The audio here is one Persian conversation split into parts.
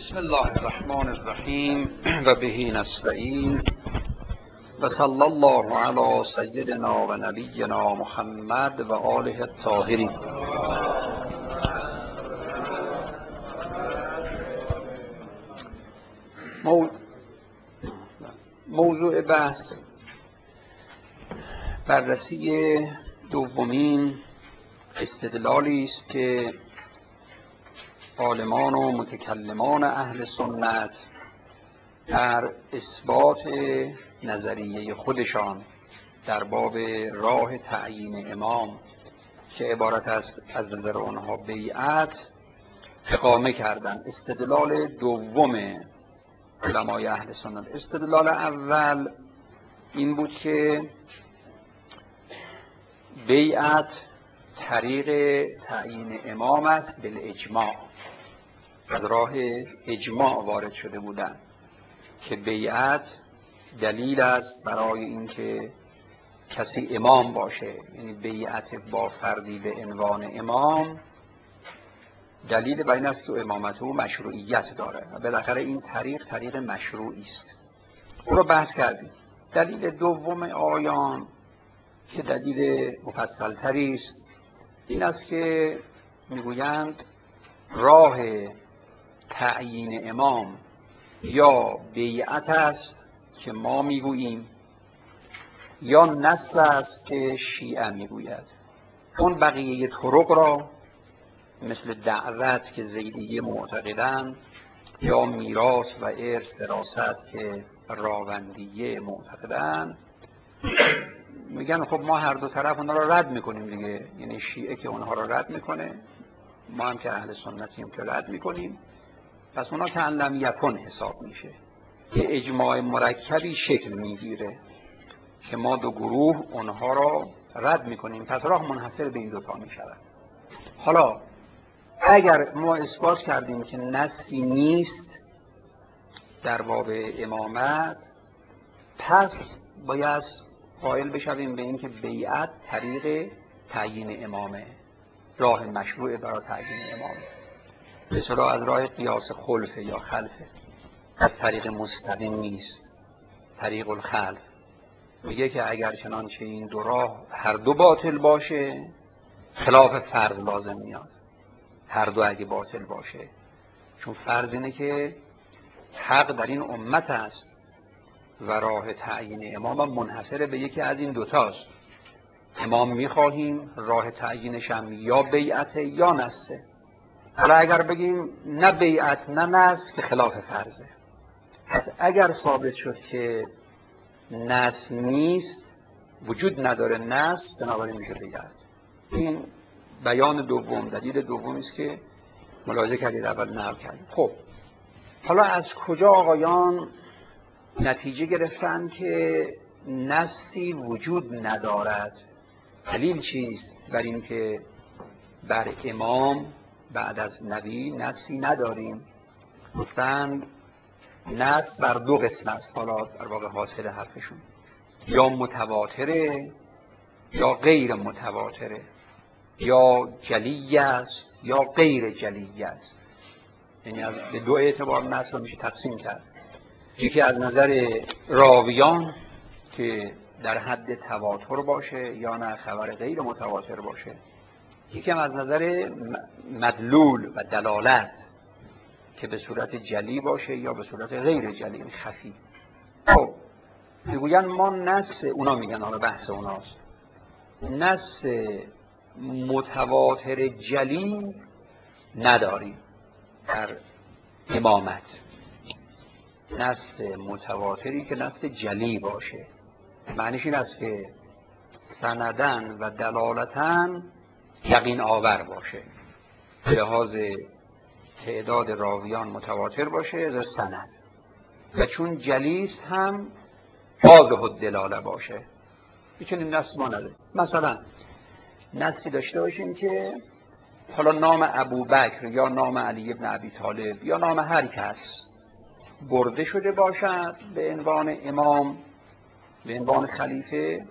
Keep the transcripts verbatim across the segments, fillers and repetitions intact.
بسم الله الرحمن الرحیم و به نستعین و صلی الله علی سیدنا و نبینا محمد و آله الطاهرین. مو... موضوع بحث بررسی دومین استدلالی است که عالمان و متکلمان اهل سنت در اثبات نظریه خودشان در باب راه تعیین امام که عبارت است از نظر آنها بیعت اقامه کردند. استدلال دوم علمای اهل سنت. استدلال اول این بود که بیعت طریق تعیین امام است بالاجماع، از راه اجماع وارد شده بودند که بیعت دلیل است برای اینکه کسی امام باشه، یعنی بیعت با فردی به عنوان امام دلیل بر این است که امامت او مشروعیت داره و بالاخره این طریق طریق مشروعی است. او رو بحث کردیم. دلیل دوم آیان که دلیل مفصل تری است این است که میگویند راه تعیین امام یا بیعت است که ما میگوییم یا نص است که شیعه میگوید. اون بقیه طرق را مثل دعوت که زیدیه معتقدند یا میراث و ارث وراثت که راوندیه معتقدند میگن خب ما هر دو طرف اونها را رد میکنیم دیگه، یعنی شیعه که اونها را رد میکنه ما هم که اهل سنتیم که رد میکنیم، پس اونها که لم یکن حساب میشه. یه اجماع مرکبی شکل میگیره که ما دو گروه اونها را رد میکنیم، پس راه منحصر به این دوتا میشود. حالا اگر ما اثبات کردیم که نصی نیست در باب امامت، پس باید قائل بشویم به این که بیعت طریق تعیین امامه، راه مشروع برای تعیین امامه، به اصطلاح از راه قیاس خلفه یا خلفه، از طریق مستقیم نیست، طریق الخلف. میگه که اگر چنانچه این دو راه هر دو باطل باشه خلاف فرض لازم میاد، هر دو اگه باطل باشه، چون فرض اینه که حق در این امت است و راه تعیین امام منحصر به یکی از این دوتاست. امام میخواهیم، راه تعیینش هم یا بیعت یا نسه. حالا اگر بگیم نه بیعت نه نس که خلاف فرضه، پس اگر ثابت شد که نس نیست، وجود نداره نس، بنابراین میشه بیعت. این بیان دوم، دلیل دومی است که ملاحظه کردید اول نقل کردیم. خب حالا از کجا آقایان نتیجه گرفتن که نسی وجود ندارد؟ دلیل چیست بر این که بر امام بعد از نبی نسی نداریم؟ گفتن نس بر دو قسم است. حالا در واقع حاصل حرفشون یا متواتره یا غیر متواتره، یا جلی است یا غیر جلی است. یعنی از به دو اعتبار نس رو میشه تقسیم کرد. یکی از نظر راویان که در حد تواتر باشه یا نه خبر غیر متواتر باشه، یکی هم از نظر مدلول و دلالت که به صورت جلی باشه یا به صورت غیر جلی خفی. خب میگوین ما نص، اونا میگن، حالا بحث اوناست، نص متواتر جلی نداریم در امامت. نص متواتری که نص جلی باشه، معنیش این است که سندن و دلالتن یقین آور باشه، به لحاظ تعداد راویان متواتر باشه از سند، و چون جلیست هم واضح الدلاله باشه. میتونیم نص ما نداریم. مثلا نصی داشته باشیم که حالا نام ابوبکر یا نام علی ابن ابی طالب یا نام هر کس برده شده باشد به عنوان امام، به عنوان خلیفه،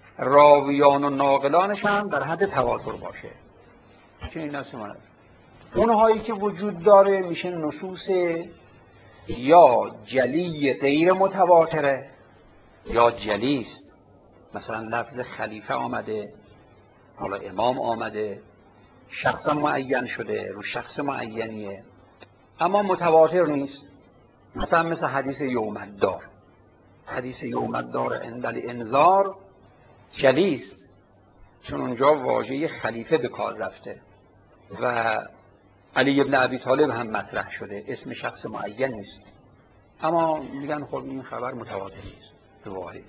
راویان و ناقلانش هم در حد تواتر باشه. چنین نصی ما نداریم. اونهایی که وجود داره میشه نصوص یا جلی غیر متواتره یا جلی است. مثلا لفظ خلیفه آمده، حالا امام آمده، شخص معین شده، رو شخص معینیه، اما متواتر نیست. مثلا مثل حدیث یوم‌الدار. حدیث یوم‌الدار عند الانذار جلی است، چون اونجا واژه خلیفه به کار رفته و علی ابن ابی طالب هم مطرح شده، اسم شخص معین نیست، اما میگن خب این خبر متواتر نیست به واحد.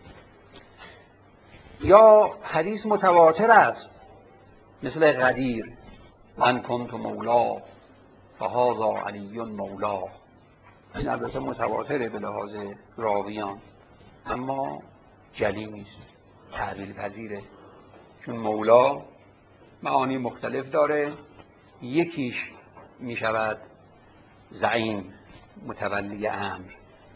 یا حدیث متواتر است مثل غدیر، من کنت مولا فهذا علی مولا. این البته متواتره به لحاظ راویان، اما جلی نیست، تعبیل پذیره، چون مولا معانی مختلف داره. یکیش می شود زعیم، متولی امر.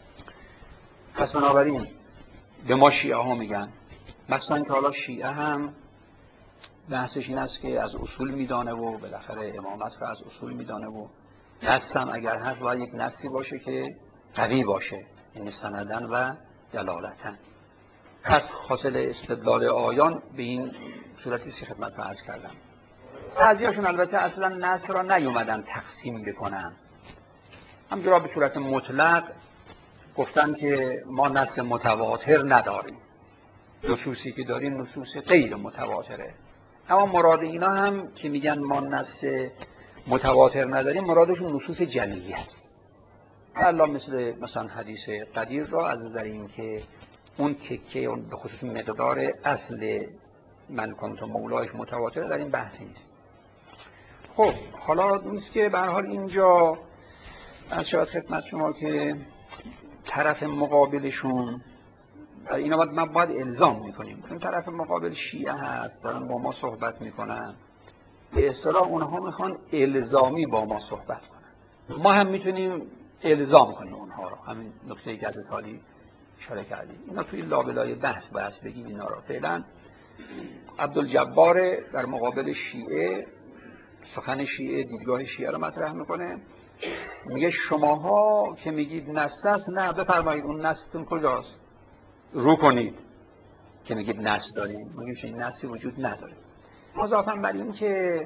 پس بنابراین به ما شیعه ها میگن، مثلا که حالا شیعه هم بحثش این است که از اصول میدانه و بالاخره امامت رو از اصول میدانه و نص هم اگر هست باید یک نصی باشه که قوی باشه، یعنی سندن و دلالتن. پس حاصل استدلال آیان به این صورتی سی خدمت رو عرض کردم. بعضیاشون البته اصلا نص را نیومدن تقسیم بکنن، همجورا به صورت مطلق گفتن که ما نص متواتر نداریم، نصوصی که داریم نصوص غیر متواتره. اما مراد اینا هم که میگن ما نص متواتر نداریم، مرادشون نصوص جلیه است. الله مثل مثلا حدیث غدیر را از نظر این که اون تکه به خصوص مقدار اصل من کنت مولایش متواتر، در این بحثی نیست. خب حالا نیست که به هر حال اینجا از شبت خدمت شما که طرف مقابلشون اینا باید ما باید الزام میکنیم، چون طرف مقابل شیعه هست، دارن با ما صحبت میکنن، به اصطلاح اونها میخوان الزامی با ما صحبت کنن، ما هم میتونیم الزام کنیم اونها رو. همین نکته که از حالی اشاره کردیم، اینا توی لابلای بحث بحث بگیم اینا رو. فعلا عبدالجبار در مقابل شیعه سخن شیعه، دیدگاه شیعه رو مطرح میکنه، میگه شماها که میگید نص است، نه بفرمایید اون نصتون کجاست، رو کنید که میگید نص داریم. میگیم این نصی وجود نداره. اضافه بر این که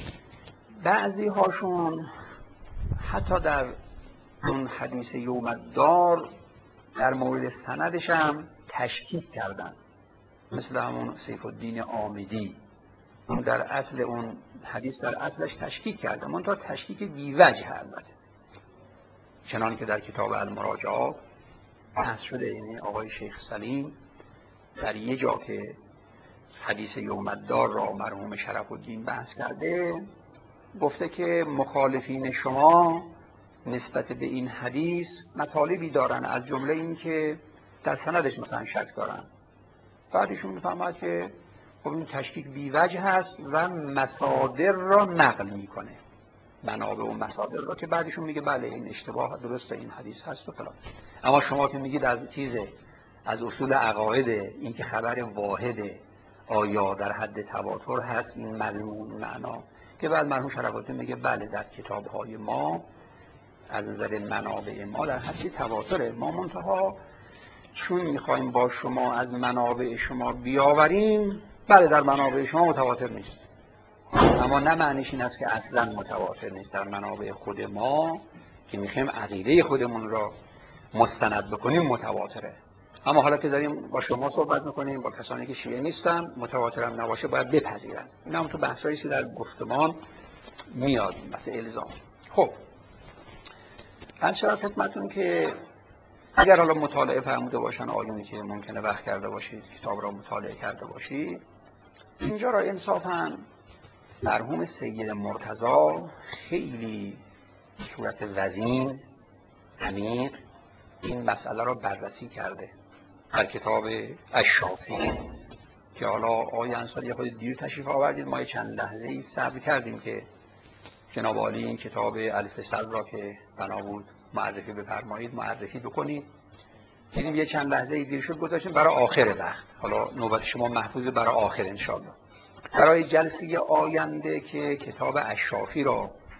بعضی هاشون حتی در اون حدیث یوم‌الدار در مورد سندش هم تشکیک کردن، مثل همون سیف الدین عامدی. اون در اصل اون حدیث در اصلش تشکیک کرده، منتها تشکیک بی‌وجه البته، چنان که در کتاب المراجعات بحث شده. یعنی آقای شیخ سلیم در یه جا که حدیث یوم‌الدار را مرحوم شرف الدین بحث کرده، گفته که مخالفین شما نسبت به این حدیث مطالبی دارن، از جمله این که در سندش مثلا شک دارن. بعدشون میفهمد که خب این تشکیک بی‌وجه هست و مصادر را نقل میکنه، منابع و مصادر را، که بعدشون میگه بله این اشتباه درسته، این حدیث هست و فلان. اما شما که میگید از چیزه، از اصول عقاید، این که خبر واحده، آیا در حد تواتر هست این مضمون معنا، که بعد مرحوم شرف الدین میگه بله در کتاب‌های ما از نظر منابع ما در حد تواتره، ما منتها چون میخوایم با شما از منابع شما بیاوریم، بله در منابع شما متواتر نیست، اما نه معنیش این است که اصلا متواتر نیست. در منابع خود ما که میخوایم عقیده خودمون را مستند بکنیم متواتره. اما حالا که داریم با شما صحبت میکنیم، با کسانی که شیعه نیستن، متواتر هم نباشه باید بپذیرن. این هم تو بحثایشی در گفتمان میاد، بحث الزام. خب از شرط خدمتون که اگر حالا مطالعه فرموده باشن آیونی که ممکنه وقت کرده باشید، کتاب را مطالعه کرده باشید، اینجا را انصافاً مرحوم سید مرتضی خیلی صورت وزین عمیق این مسئله را بررسی کرده در کتاب الشافی، که حالا آقای انصاری یه خود دیر تشریف آوردید، ما چند لحظه ای صبر کردیم که جناب عالی این کتاب الفصل را که بنا بود معرفی بفرمایید معرفی بکنید. دیدیم یه چند لحظه ای دیر شد، گذاشتیم برای آخر وقت. حالا نوبت شما محفوظ برای آخر انشاءالله. برای جلسه آینده که کتاب الشافی را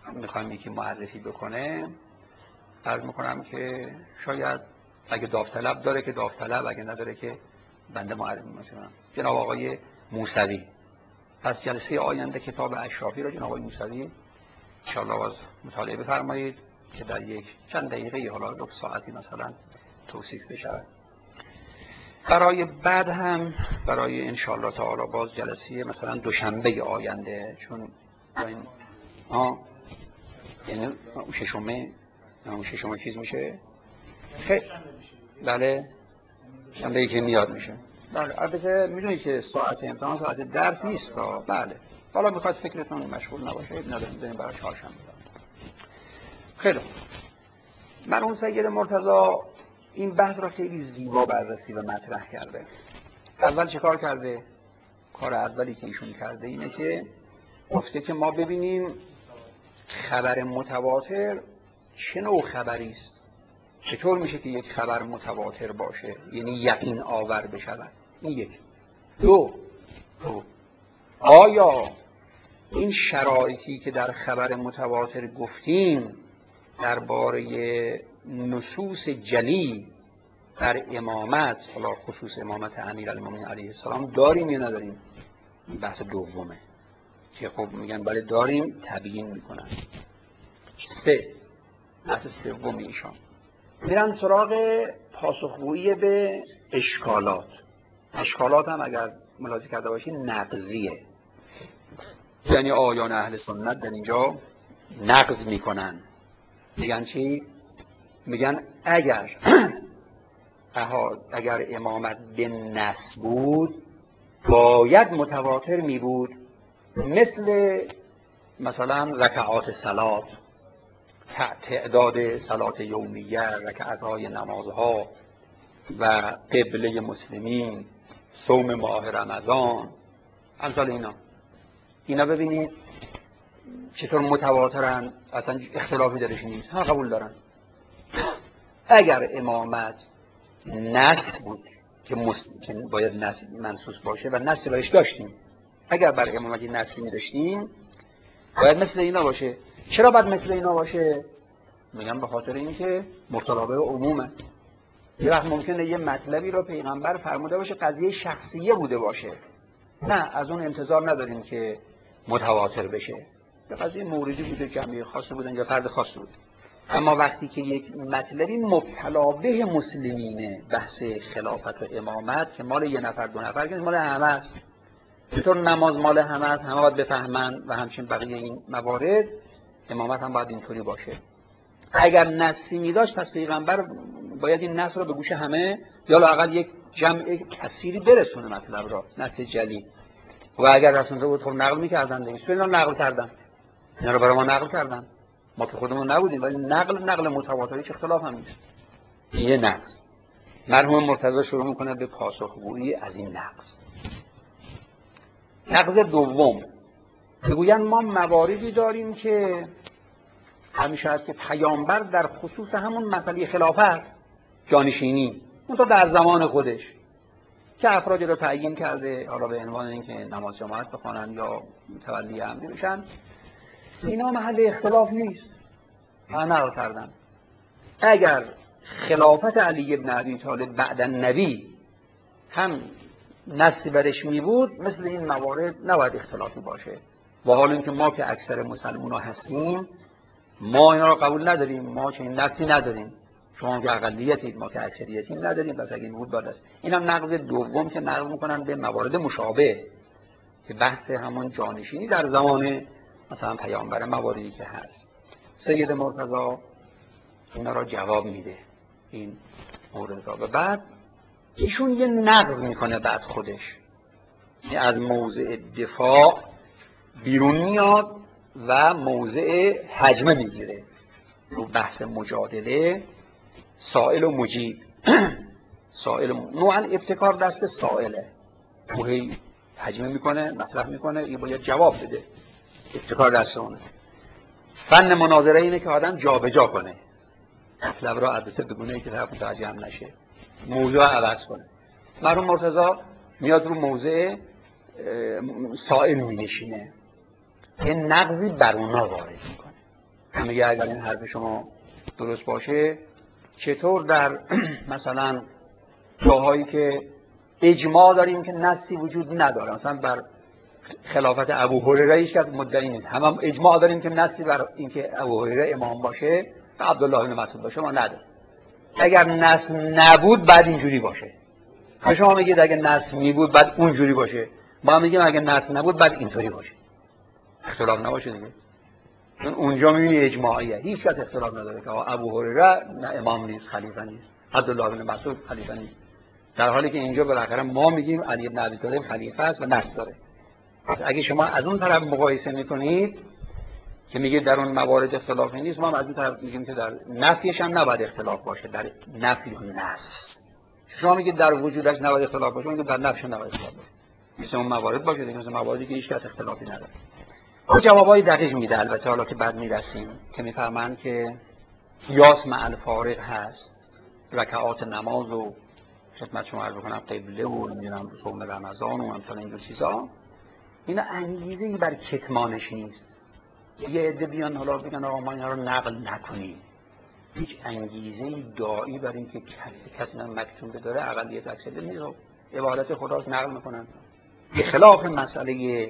میخوایم یکی معرفی بکنه، عرض میکنم که شاید اگه داوطلب داره که داوطلب، اگه نداره که بنده معرفی میکنم. جناب آقای موسوی، پس جلسه آینده کتاب اشرافی را جناب آقای موسوی ان شاء الله باز مطالعه بفرمایید که در یک چند دقیقه حالا دو ساعتی مثلا توصیف بشه. برای بعد هم برای ان شاء الله تعالی باز جلسه مثلا دوشنبه آینده، چون این ها یعنی ششمه اون ششمه چیز میشه خیلی بله شنبه ای که میاد میشه. بله البته میدونید که ساعت امتحان ساعت درس نیست. بله حالا میخواد فکرتون مشغول نباشه نداریم بریم برای چهارشنبه. خیلی مرحوم سید مرتضی این بحث را خیلی زیبا بررسی و مطرح کرده. اول چه کار کرده؟ کار اولی که ایشون کرده اینه که گفته که ما ببینیم خبر متواتر چه نوع خبری است، چطور میشه که یک خبر متواتر باشه یعنی یقین آور بشود. این یک. دو, دو. آیا این شرایطی که در خبر متواتر گفتیم درباره نصوص جلی در امامت، حالا خصوص امامت امیرالمومنین علیه السلام داریم یا نداریم؟ بحث دومه که خب میگن بله داریم، تبیین میکنن. سه، بحث سوم ایشان میرن سراغ پاسخگویی به اشکالات. اشکالات هم اگر ملاحظه کرده باشید نقضیه، یعنی آیان اهل سنت در اینجا نقض میکنن. میگن چی؟ میگن اگر اگر امامت به نص بود باید متواتر می بود، مثل مثلا رکعات صلات، تعداد صلات یومیه، رکعت‌های نمازها و قبله مسلمین، صوم ماه رمضان، امثال اینا. اینا ببینید چطور متواترن، اصلا اختلافی درش نیست، ها قبول دارن. اگر امامت نص بود که, مس... که باید نص منصوص باشه و نص برش داشتیم، اگر بر امامتی نصی می داشتیم باید مثل اینا باشه. چرا باید مثل اینا باشه؟ میگم به خاطر اینکه مرتضی عمومه. یه وقت ممکنه یه مطلبی رو پیغمبر فرموده باشه قضیه شخصیه بوده باشه، نه از اون انتظار نداریم که متواتر بشه. یه قضیه موردی بوده، جمعی خاصی بودن یا فرد خاصی بود. اما وقتی که یک مطلبی مبتلا به مسلمینه، بحث خلافت و امامت که مال یه نفر دو نفر که مال همه است، چطور نماز مال همه است، همه باید بفهمن و همچنین بقیه این موارد، امامت هم باید اینطوری باشه. اگر نصی می داشت پس پیغمبر باید این نص رو به گوش همه یا لااقل یک جمع کثیری برسونه مطلب را، نص جلی. و اگر رسونده بود خب نقل می‌کردن دیگه. چطور اینا نقل کردن؟ اینا رو برای ما نقل کردن. ما که خودمون نبودیم، ولی نقل نقل متواتری چه اختلاف هم نیست. یه نقض. مرحوم مرتضی شروع میکنه به پاسخگویی از این نقض. نقض دوم میگویند ما مواردی داریم که همیشه هست که پیامبر در خصوص همون مسئله خلافت جانشینی اون تا در زمان خودش که افرادی رو تعیین کرده، حالا به عنوان اینکه نماز جماعت بخوانن یا تولی امری بشن، اینا محل اختلاف نیست. من نقل کردم اگر خلافت علی ابن ابی طالب بعد النبی هم نصی برش می بود، مثل این موارد نباید اختلافی باشه. و حال اینکه ما که اکثر مسلمان ها هستیم ما اینا رو قبول نداریم، ما چنین نصی نداریم. شما که اقلیتید، ما که اکثریتیم نداریم، پس اگه این بود باید است. این هم نقض دوم که نقض میکنن به موارد مشابه که بحث همون جانشینی در زمان مثلا پیامبر، مواردی که هست. سید مرتضی اینا را جواب میده این مورد را و بعد ایشون یه نقض میکنه بعد خودش، یعنی از موضع دفاع بیرون میاد و موضع هجمه میگیره رو بحث مجادله سائل و مجیب. سائل نوعا ابتکار دست سائله، موهی هجمه میکنه، مطرح میکنه، این باید جواب بده، ابتکار دست اونه. فن مناظره اینه که آدم جا به جا کنه مطلب را، البته بگونه که طرف متوجه هم نشه، موضوع عوض کنه. مرحوم مرتضی میاد رو موضع سائل می نشینه، یه نقضی بر اونا وارد میکنه. میگه اگر این حرف شما درست باشه چطور در مثلا جاهایی که اجماع داریم که نصی وجود نداره، مثلا بر خلافت ابو هریره هیچ کس مدعی نیست، همه هم اجماع داریم که نصی بر اینکه ابو هریره امام باشه و عبدالله بن مسعود باشه ما نداریم. اگر نص نبود بعد اینجوری باشه، شما میگید اگه نص می بود بعد اونجوری باشه، ما میگیم اگه نص نبود بعد اینطوری باشه، اختلاف نباشه دیگه. اونجا میبینی اجماعیه، هیچ کس اختلاف نداره که ابو هریره نه امام نیست، خلیفه نیست، عبدالله بن مسعود خلیفه نیست، در حالی که اینجا بالاخره ما میگیم علی بن ابی طالب خلیفه است و نص داره. پس اگه شما از اون طرف مقایسه میکنید که میگه در اون موارد اختلافی نیست، ما هم از این طرف میگیم که در نفیش هم نباید اختلاف باشه، در نفی و نص. شما میگید در وجودش نباید اختلاف باشه، میگید در نفیش نباید اختلاف باشه، مثل اون موارد باشه دیگه، مثل مواردی که هیچ کس اختلافی نداره. اون جوابای دقیق میده البته، حالا که بعد میرسیم که میفهمن که قیاس مع الفارق هست، رکعات نماز و خدمت شما عرض بکنم قبله و نمیدونم صوم رمضان و امثال اینجور چیزا، اینا انگیزه‌ای بر کتمانش نیست. یه عده بیان حالا بگن آقا ما اینا رو نقل نکنیم، هیچ انگیزه‌ای داعی بر این که کسی من مکتوم بداره اقلیت اکثریت نیست، عبادت خداست نقل میکنن. به خلاف مسئله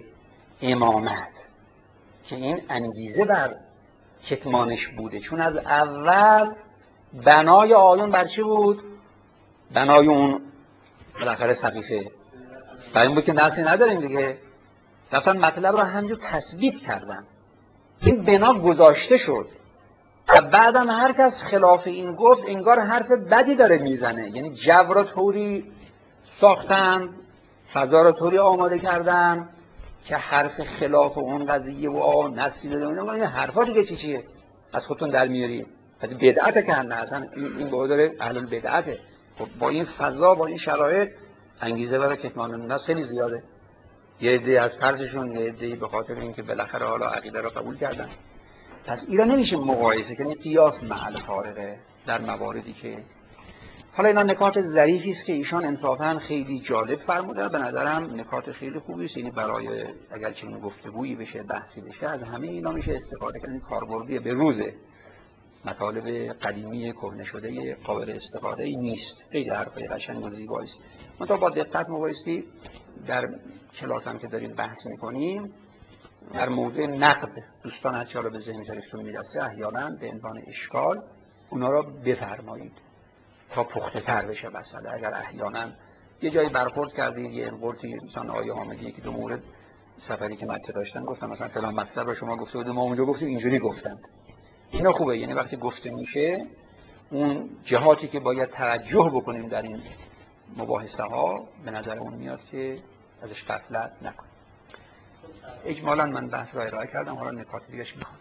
امامت که این انگیزه بر کتمانش بوده، چون از اول بنای آیون بر چی بود؟ بنای اون بالاخره صحیفه برای این بود که نصی نداریم دیگه، رفتن مطلب رو همینجور تثبیت کردن، این بنا گذاشته شد و بعدم هر کس خلاف این گفت انگار حرف بدی داره میزنه، یعنی جو را طوری ساختن، فضا را طوری آماده کردن که حرف خلاف اون قضیه و آه نصی نداره، این حرفا دیگه چی چیه از خودتون در میاری، از بدعت کنده اصلا این بود داره اهل البدعته. خب با این فضا با این شرایط انگیزه برای کتمان الناس خیلی زیاده، یه عده از ترسشون، یه عده به خاطر اینکه بالاخره حالا عقیده رو قبول کردن. پس اینا نمیشه مقایسه کنی، قیاس مع الفارقه در مواردی که حالا اینا نکات ظریفی است که ایشان انصافا خیلی جالب فرمودن، به نظرم نکات خیلی خوبی است، یعنی برای اگر چنین گفتگویی بشه بحثی بشه از همه اینا میشه استفاده کنید، کاربردی به روزه، مطالب قدیمی کهنه شده قابل استفاده ای نیست، خیلی حرفای قشنگ و زیبایی است. منتها با دقت مبایستی در کلاس هم که داریم بحث میکنیم در موضوع نقد دوستان هر چه به ذهن شریفتون میرسه احیانا به عنوان اشکال اونا را بفرمایید تا پخته تر بشه مسئله. اگر احیانا یه جایی برخورد کردید یه انقورتی مثلا آیه حامدی که دو مورد سفری که مکه داشتن گفتم مثلا فلان مطلب رو شما گفته بودید ما اونجا گفتیم اینجوری گفتند، اینا خوبه، یعنی وقتی گفته میشه اون جهاتی که باید توجه بکنیم در این مباحثه ها به نظر اون میاد که ازش غفلت نکنیم. اجمالا من بحث را ارائه کردم، حالا نکات دیگه‌اش میخوام.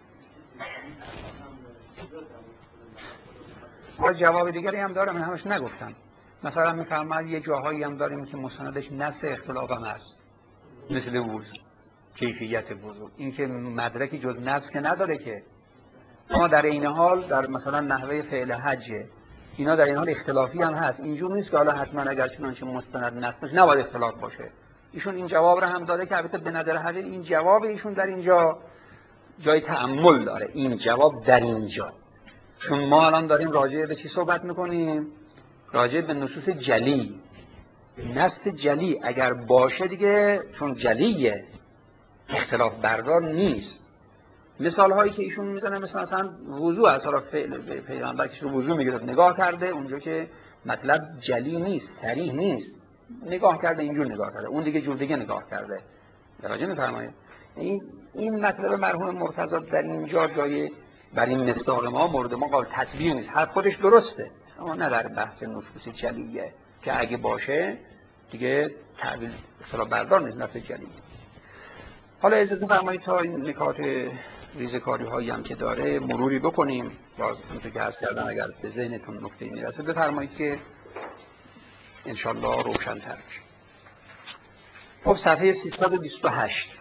حالا جواب دیگری هم دارم، من همش نگفتم. مثلا میفرماید یه جاهایی هم داریم که مستندش نص اختلاف هم هست، مثل وضو، کیفیت وضو، این که مدرکی جز نص که نداره که، اما در این حال در مثلا نحوه فعل حج اینا در این حال اختلافی هم هست، اینجور نیست که حالا حتما اگر چنانچه مستند نص باشه نباید اختلاف باشه. ایشون این جواب رو هم داده که البته به نظر حقیق این جواب ایشون در اینجا جای تأمل داره، این جواب در اینجا، چون ما الان داریم راجع به چی صحبت میکنیم؟ راجع به نصوص جلی، نص جلی اگر باشه دیگه چون جلیه اختلاف بردار نیست. مثال هایی که ایشون میزنه مثلا مثلا وضو از حالا فعل پیغمبر که وضو میگیره نگاه کرده اونجا که مطلب جلی نیست، صریح نیست، نگاه کرده اینجور نگاه کرده، اون دیگه جور دیگه نگاه کرده. توجه می‌فرمایید؟ این این مطلب مرحوم مرتضی در اینجا جای بر این مصداق ما مورد ما قابل تطبیق نیست، حرف خودش درسته اما نه در بحث نصوص جلیه که اگه باشه دیگه تعبیر اختلاف بردار نیست، نص جلی. حالا اجازه بفرمایید تا این نکات ریزکاری هایی هم که داره مروری بکنیم، باز همونطور که عرض کردم اگر به ذهنتون نکته میرسه بفرمایید که انشالله روشن تر بشه. خب صفحه سیصد و بیست و هشت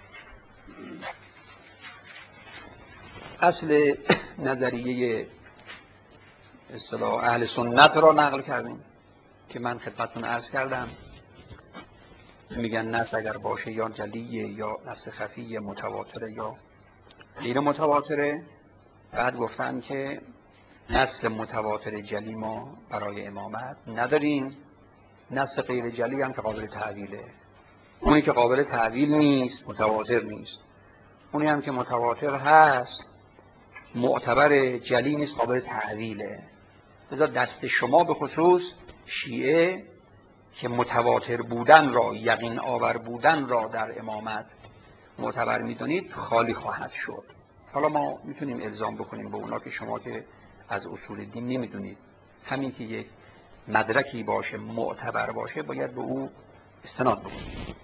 اصل نظریه اصطلاح اهل سنت را نقل کردیم که من خدمتتون عرض کردم، میگن نص اگر باشه یا جلیه یا نص خفیه، متواتره یا غیر متواتره. بعد گفتن که نص متواتر جلی ما برای امامت نداریم، نص غیر جلی هم که قابل تعویله. اونی که قابل تعویل نیست متواتر نیست، اونی هم که متواتر هست معتبر جلی نیست، قابل تعویله. لذا دست شما به خصوص شیعه که متواتر بودن را، یقین آور بودن را در امامت معتبر میدونید خالی خواهد شد. حالا ما میتونیم الزام بکنیم به اونا که شما که از اصول دین نمیدونید، همین که یک مدرکی باشه معتبر باشه باید به او استناد بکنید.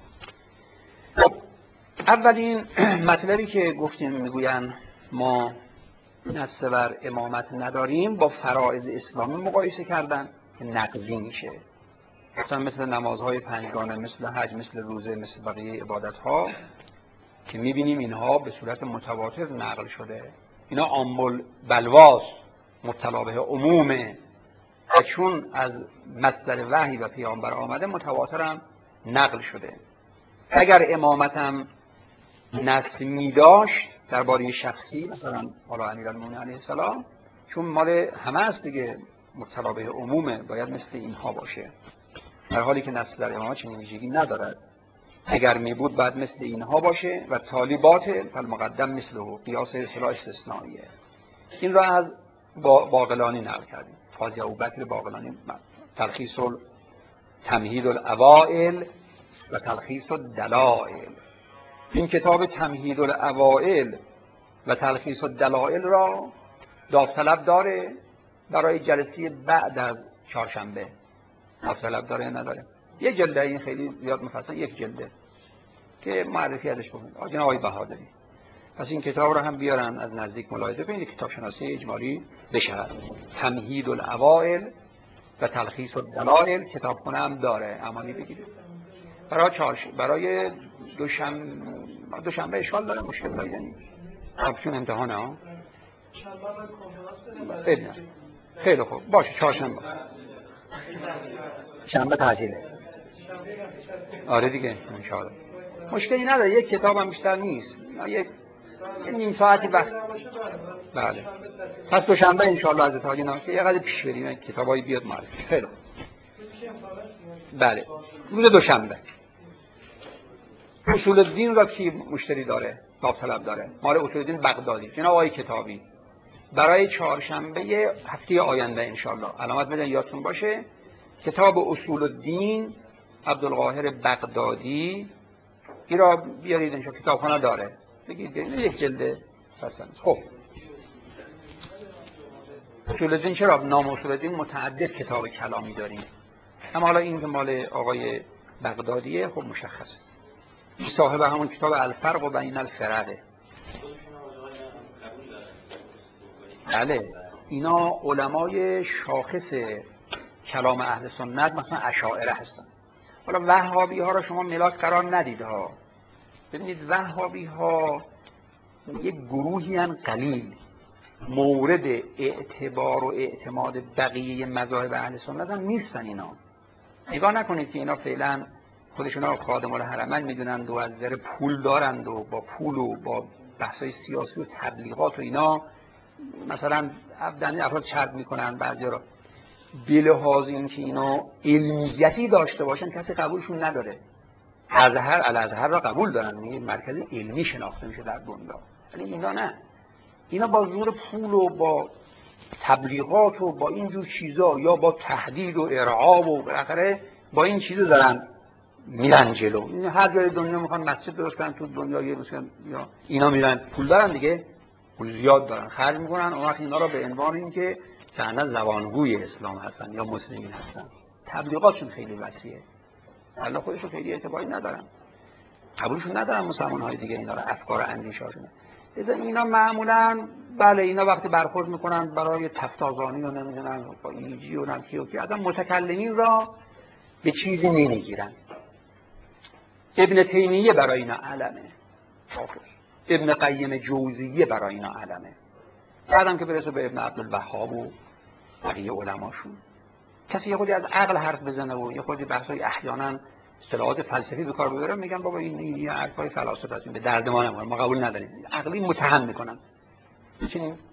اولین مطلبی که گفتیم میگوین ما نص بر امامت نداریم، با فرائض اسلامی مقایسه کردن که نقضی میشه. گفتن مثل نمازهای پنجگانه، مثل حج، مثل روزه، مثل بقیه عبادتها که میبینیم اینها به صورت متواتر نقل شده، اینا عامل بلواست، مبتلا به عمومه و چون از مصدر وحی و پیامبر آمده متواتر هم نقل شده. اگر امامتم نص می داشت درباره شخصی، مثلا حالا امیرالمومنین علیه السلام، چون مال همه است دیگه، مبتلا به عمومه، باید مثل اینها باشه، در حالی که نص در امامت چنین ویژگی ندارد. اگر می بود بعد مثل اینها باشه و طالبات فالمقدم مثله، قیاس اصطلاح استثنائیه. این را از باقلانی نقل کردیم، قاضی ابوبکر باقلانی، تلخیص تمهید الاوائل و تلخیص الدلائل. این کتاب تمهید الاوائل و تلخیص الدلائل را داوطلب داره برای جلسه بعد از چهارشنبه. داوطلب داره نداره؟ یه جلده، این خیلی زیاد مفصل، یک جلده که معرفی ازش بکنید جناب آقای بهادری. پس این کتاب رو هم بیارن از نزدیک ملاحظه کنید، کتاب شناسی اجمالی بشه. تمهید الاوائل و تلخیص الدلائل کتابخونه هم داره، امانی بگیرید. برای چهارش برای دوشنبه دوشنبه اشکال داره، مشکل داره، یعنی چون امتحانه ها. خیلی خوب باشه، چهارشنبه شنبه تعطیله. آره دیگه ان شاء الله مشکلی نداره، یک کتاب هم بیشتر نیست، یک نیم ساعتی وقت. بله پس دوشنبه ان شاء الله از اتاقینا که یه قدر پیش بریم کتابایی بیاد معرفی. خیلی خوب. بله روز دوشنبه. اصول الدین را کی مشتری داره، داوطلب داره؟ مال اصول الدین بغدادی، جناب آقای کتابی. برای چهارشنبه هفته آینده ان شاء الله علامت بدن یادتون باشه، کتاب اصول الدین عبدالقاهر بغدادی، این را بیارید ان شاء الله، کتابخانه داره، بگید یک جلده مثلا. خب اصول الدین چرا نام اصول الدین؟ متعدد کتاب کلامی داریم، اما حالا این که مال آقای بغدادیه خب مشخصه. صاحب همون کتاب الفرق و بین الفرقه. بله اینا علمای شاخص کلام اهل سنت مثلا اشاعره هستن. حالا وهابی ها را شما ملاک قرار ندید ها. ببینید وهابی ها یک گروهی ان قلیل، مورد اعتبار و اعتماد بقیه مذاهب اهل سنت هم نیستن. اینا نگاه نکنید که اینا فعلا خودشون خادم الحرمین میدونند و از ذره پول دارند و با پول و با بحثای سیاسی و تبلیغات و اینا مثلا ابدن افراد چرب میکنن بعضی را. به لحاظ اینکه اینا علمیتی داشته باشن کسی قبولشون نداره. ازهر الازهر را قبول دارن، این مرکز علمی شناخته میشه در دنیا، ولی اینا نه. اینا با زور پول و با تبلیغات و با اینجور چیزا یا با تهدید و ارعاب و بالاخره با این چیزا دارن میرن جلو. هر جای دنیا میخوان مسجد درست کنن تو دنیا، یه روز یا اینا میرن، پول دارن دیگه، پول زیاد دارن، خرج میکنن. اون وقت اینا را به عنوان اینکه کانا زبانگوی اسلام هستن یا مسلمین هستن، تبلیغاتشون خیلی وسیعه، الله خودشون خیلی اعتباری ندارن، قبولشون ندارن مسلمان های دیگه اینا را، افکار اندیشاشون. لذا اینا معمولا بله اینا وقتی برخورد میکنن برای تفتازانی و نمیدونن با ایجی و نمکی و کی، اصلا متکلمین را به چیزی نمیگیرن. ابن تیمیه برای اینا علمه، ابن قیم جوزیه برای اینا علمه، بعدم که برسه به ابن عبدالوهاب و بقیه علماشون. کسی یه خودی از عقل حرف بزنه و یه خودی بحثای احیانا اصطلاحات فلسفی به کار ببرن، میگن بابا این این حرفای فلاسفه است، به درد ما نمیخوره، ما قبول نداریم، عقلی متهم میکنن. میتونیم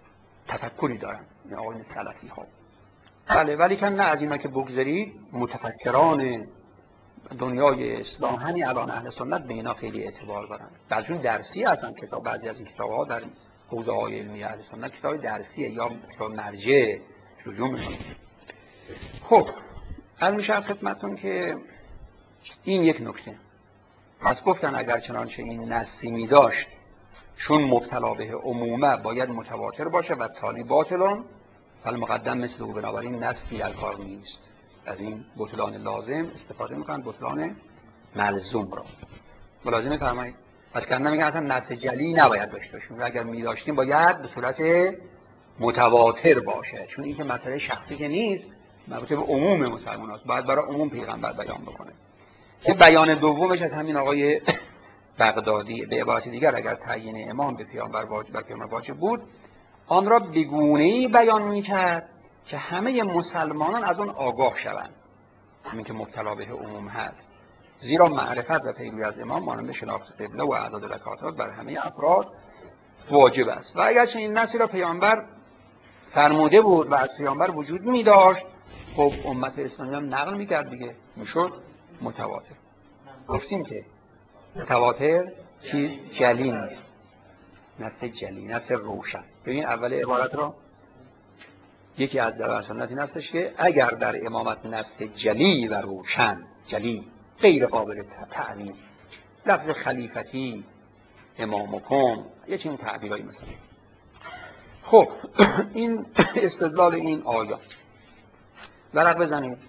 تفکری دارن این آقایون سلفی ها. بله ولی که نه از اینا که بگذارید متفکران دنیای اسلام همین الان اهل سنت به اینا خیلی اعتبار دارن. بعضیشون درسی هستن کتاب، بعضی از این کتاب‌ها در حوزه های علمی اهل سنت کتاب درسیه یا کتاب مرجع رجوع میکنه. خب عرض می‌شود خدمتتون که این یک نکته. پس گفتن اگر چنانچه این نصی می داشت چون مبتلا به عمومه باید متواتر باشه و تالی باطلان فالمقدم مثل او، بنابراین نصی در کار نیست. از این بطلان لازم استفاده میکنن، بطلان ملزوم را ملازم فرمایید. پس کنده میگن اصلا نص جلی نباید داشته باشیم، اگر می داشتیم باید به صورت متواتر باشه، چون این که مسئله شخصی که نیست، مربوط به عموم مسلمان هست، باید برای عموم پیغمبر بیان بکنه. که بیان دومش از همین آقای بغدادی. به عبارت دیگر اگر تعیین امام به پیامبر واجب بر پیامبر واجب بود، آن را به گونه‌ای بیان می‌کرد که همه مسلمانان از آن آگاه شوند، همین که مبتلا به عموم هست. زیرا معرفت و پیروی از امام مانند شناخت قبله و اعداد رکعات بر همه افراد واجب است. و اگرچه این نصی را پیامبر فرموده بود و از پیامبر وجود می داشت، خب امت اسلامی هم نقل می کرد دیگه، می شد متواتر. گفتیم که متواتر چیز جلی نیست، نص جلی، نص روشن. ببین اول عبارت را یکی از دلایل سنت این هستش که اگر در امامت نص جلی و روشن، جلی غیر قابل تعبیر، لفظ خلیفتی، امامکم، یه چنین تعبیرایی مثلا. خب این استدلال این آیات ورق بزنید.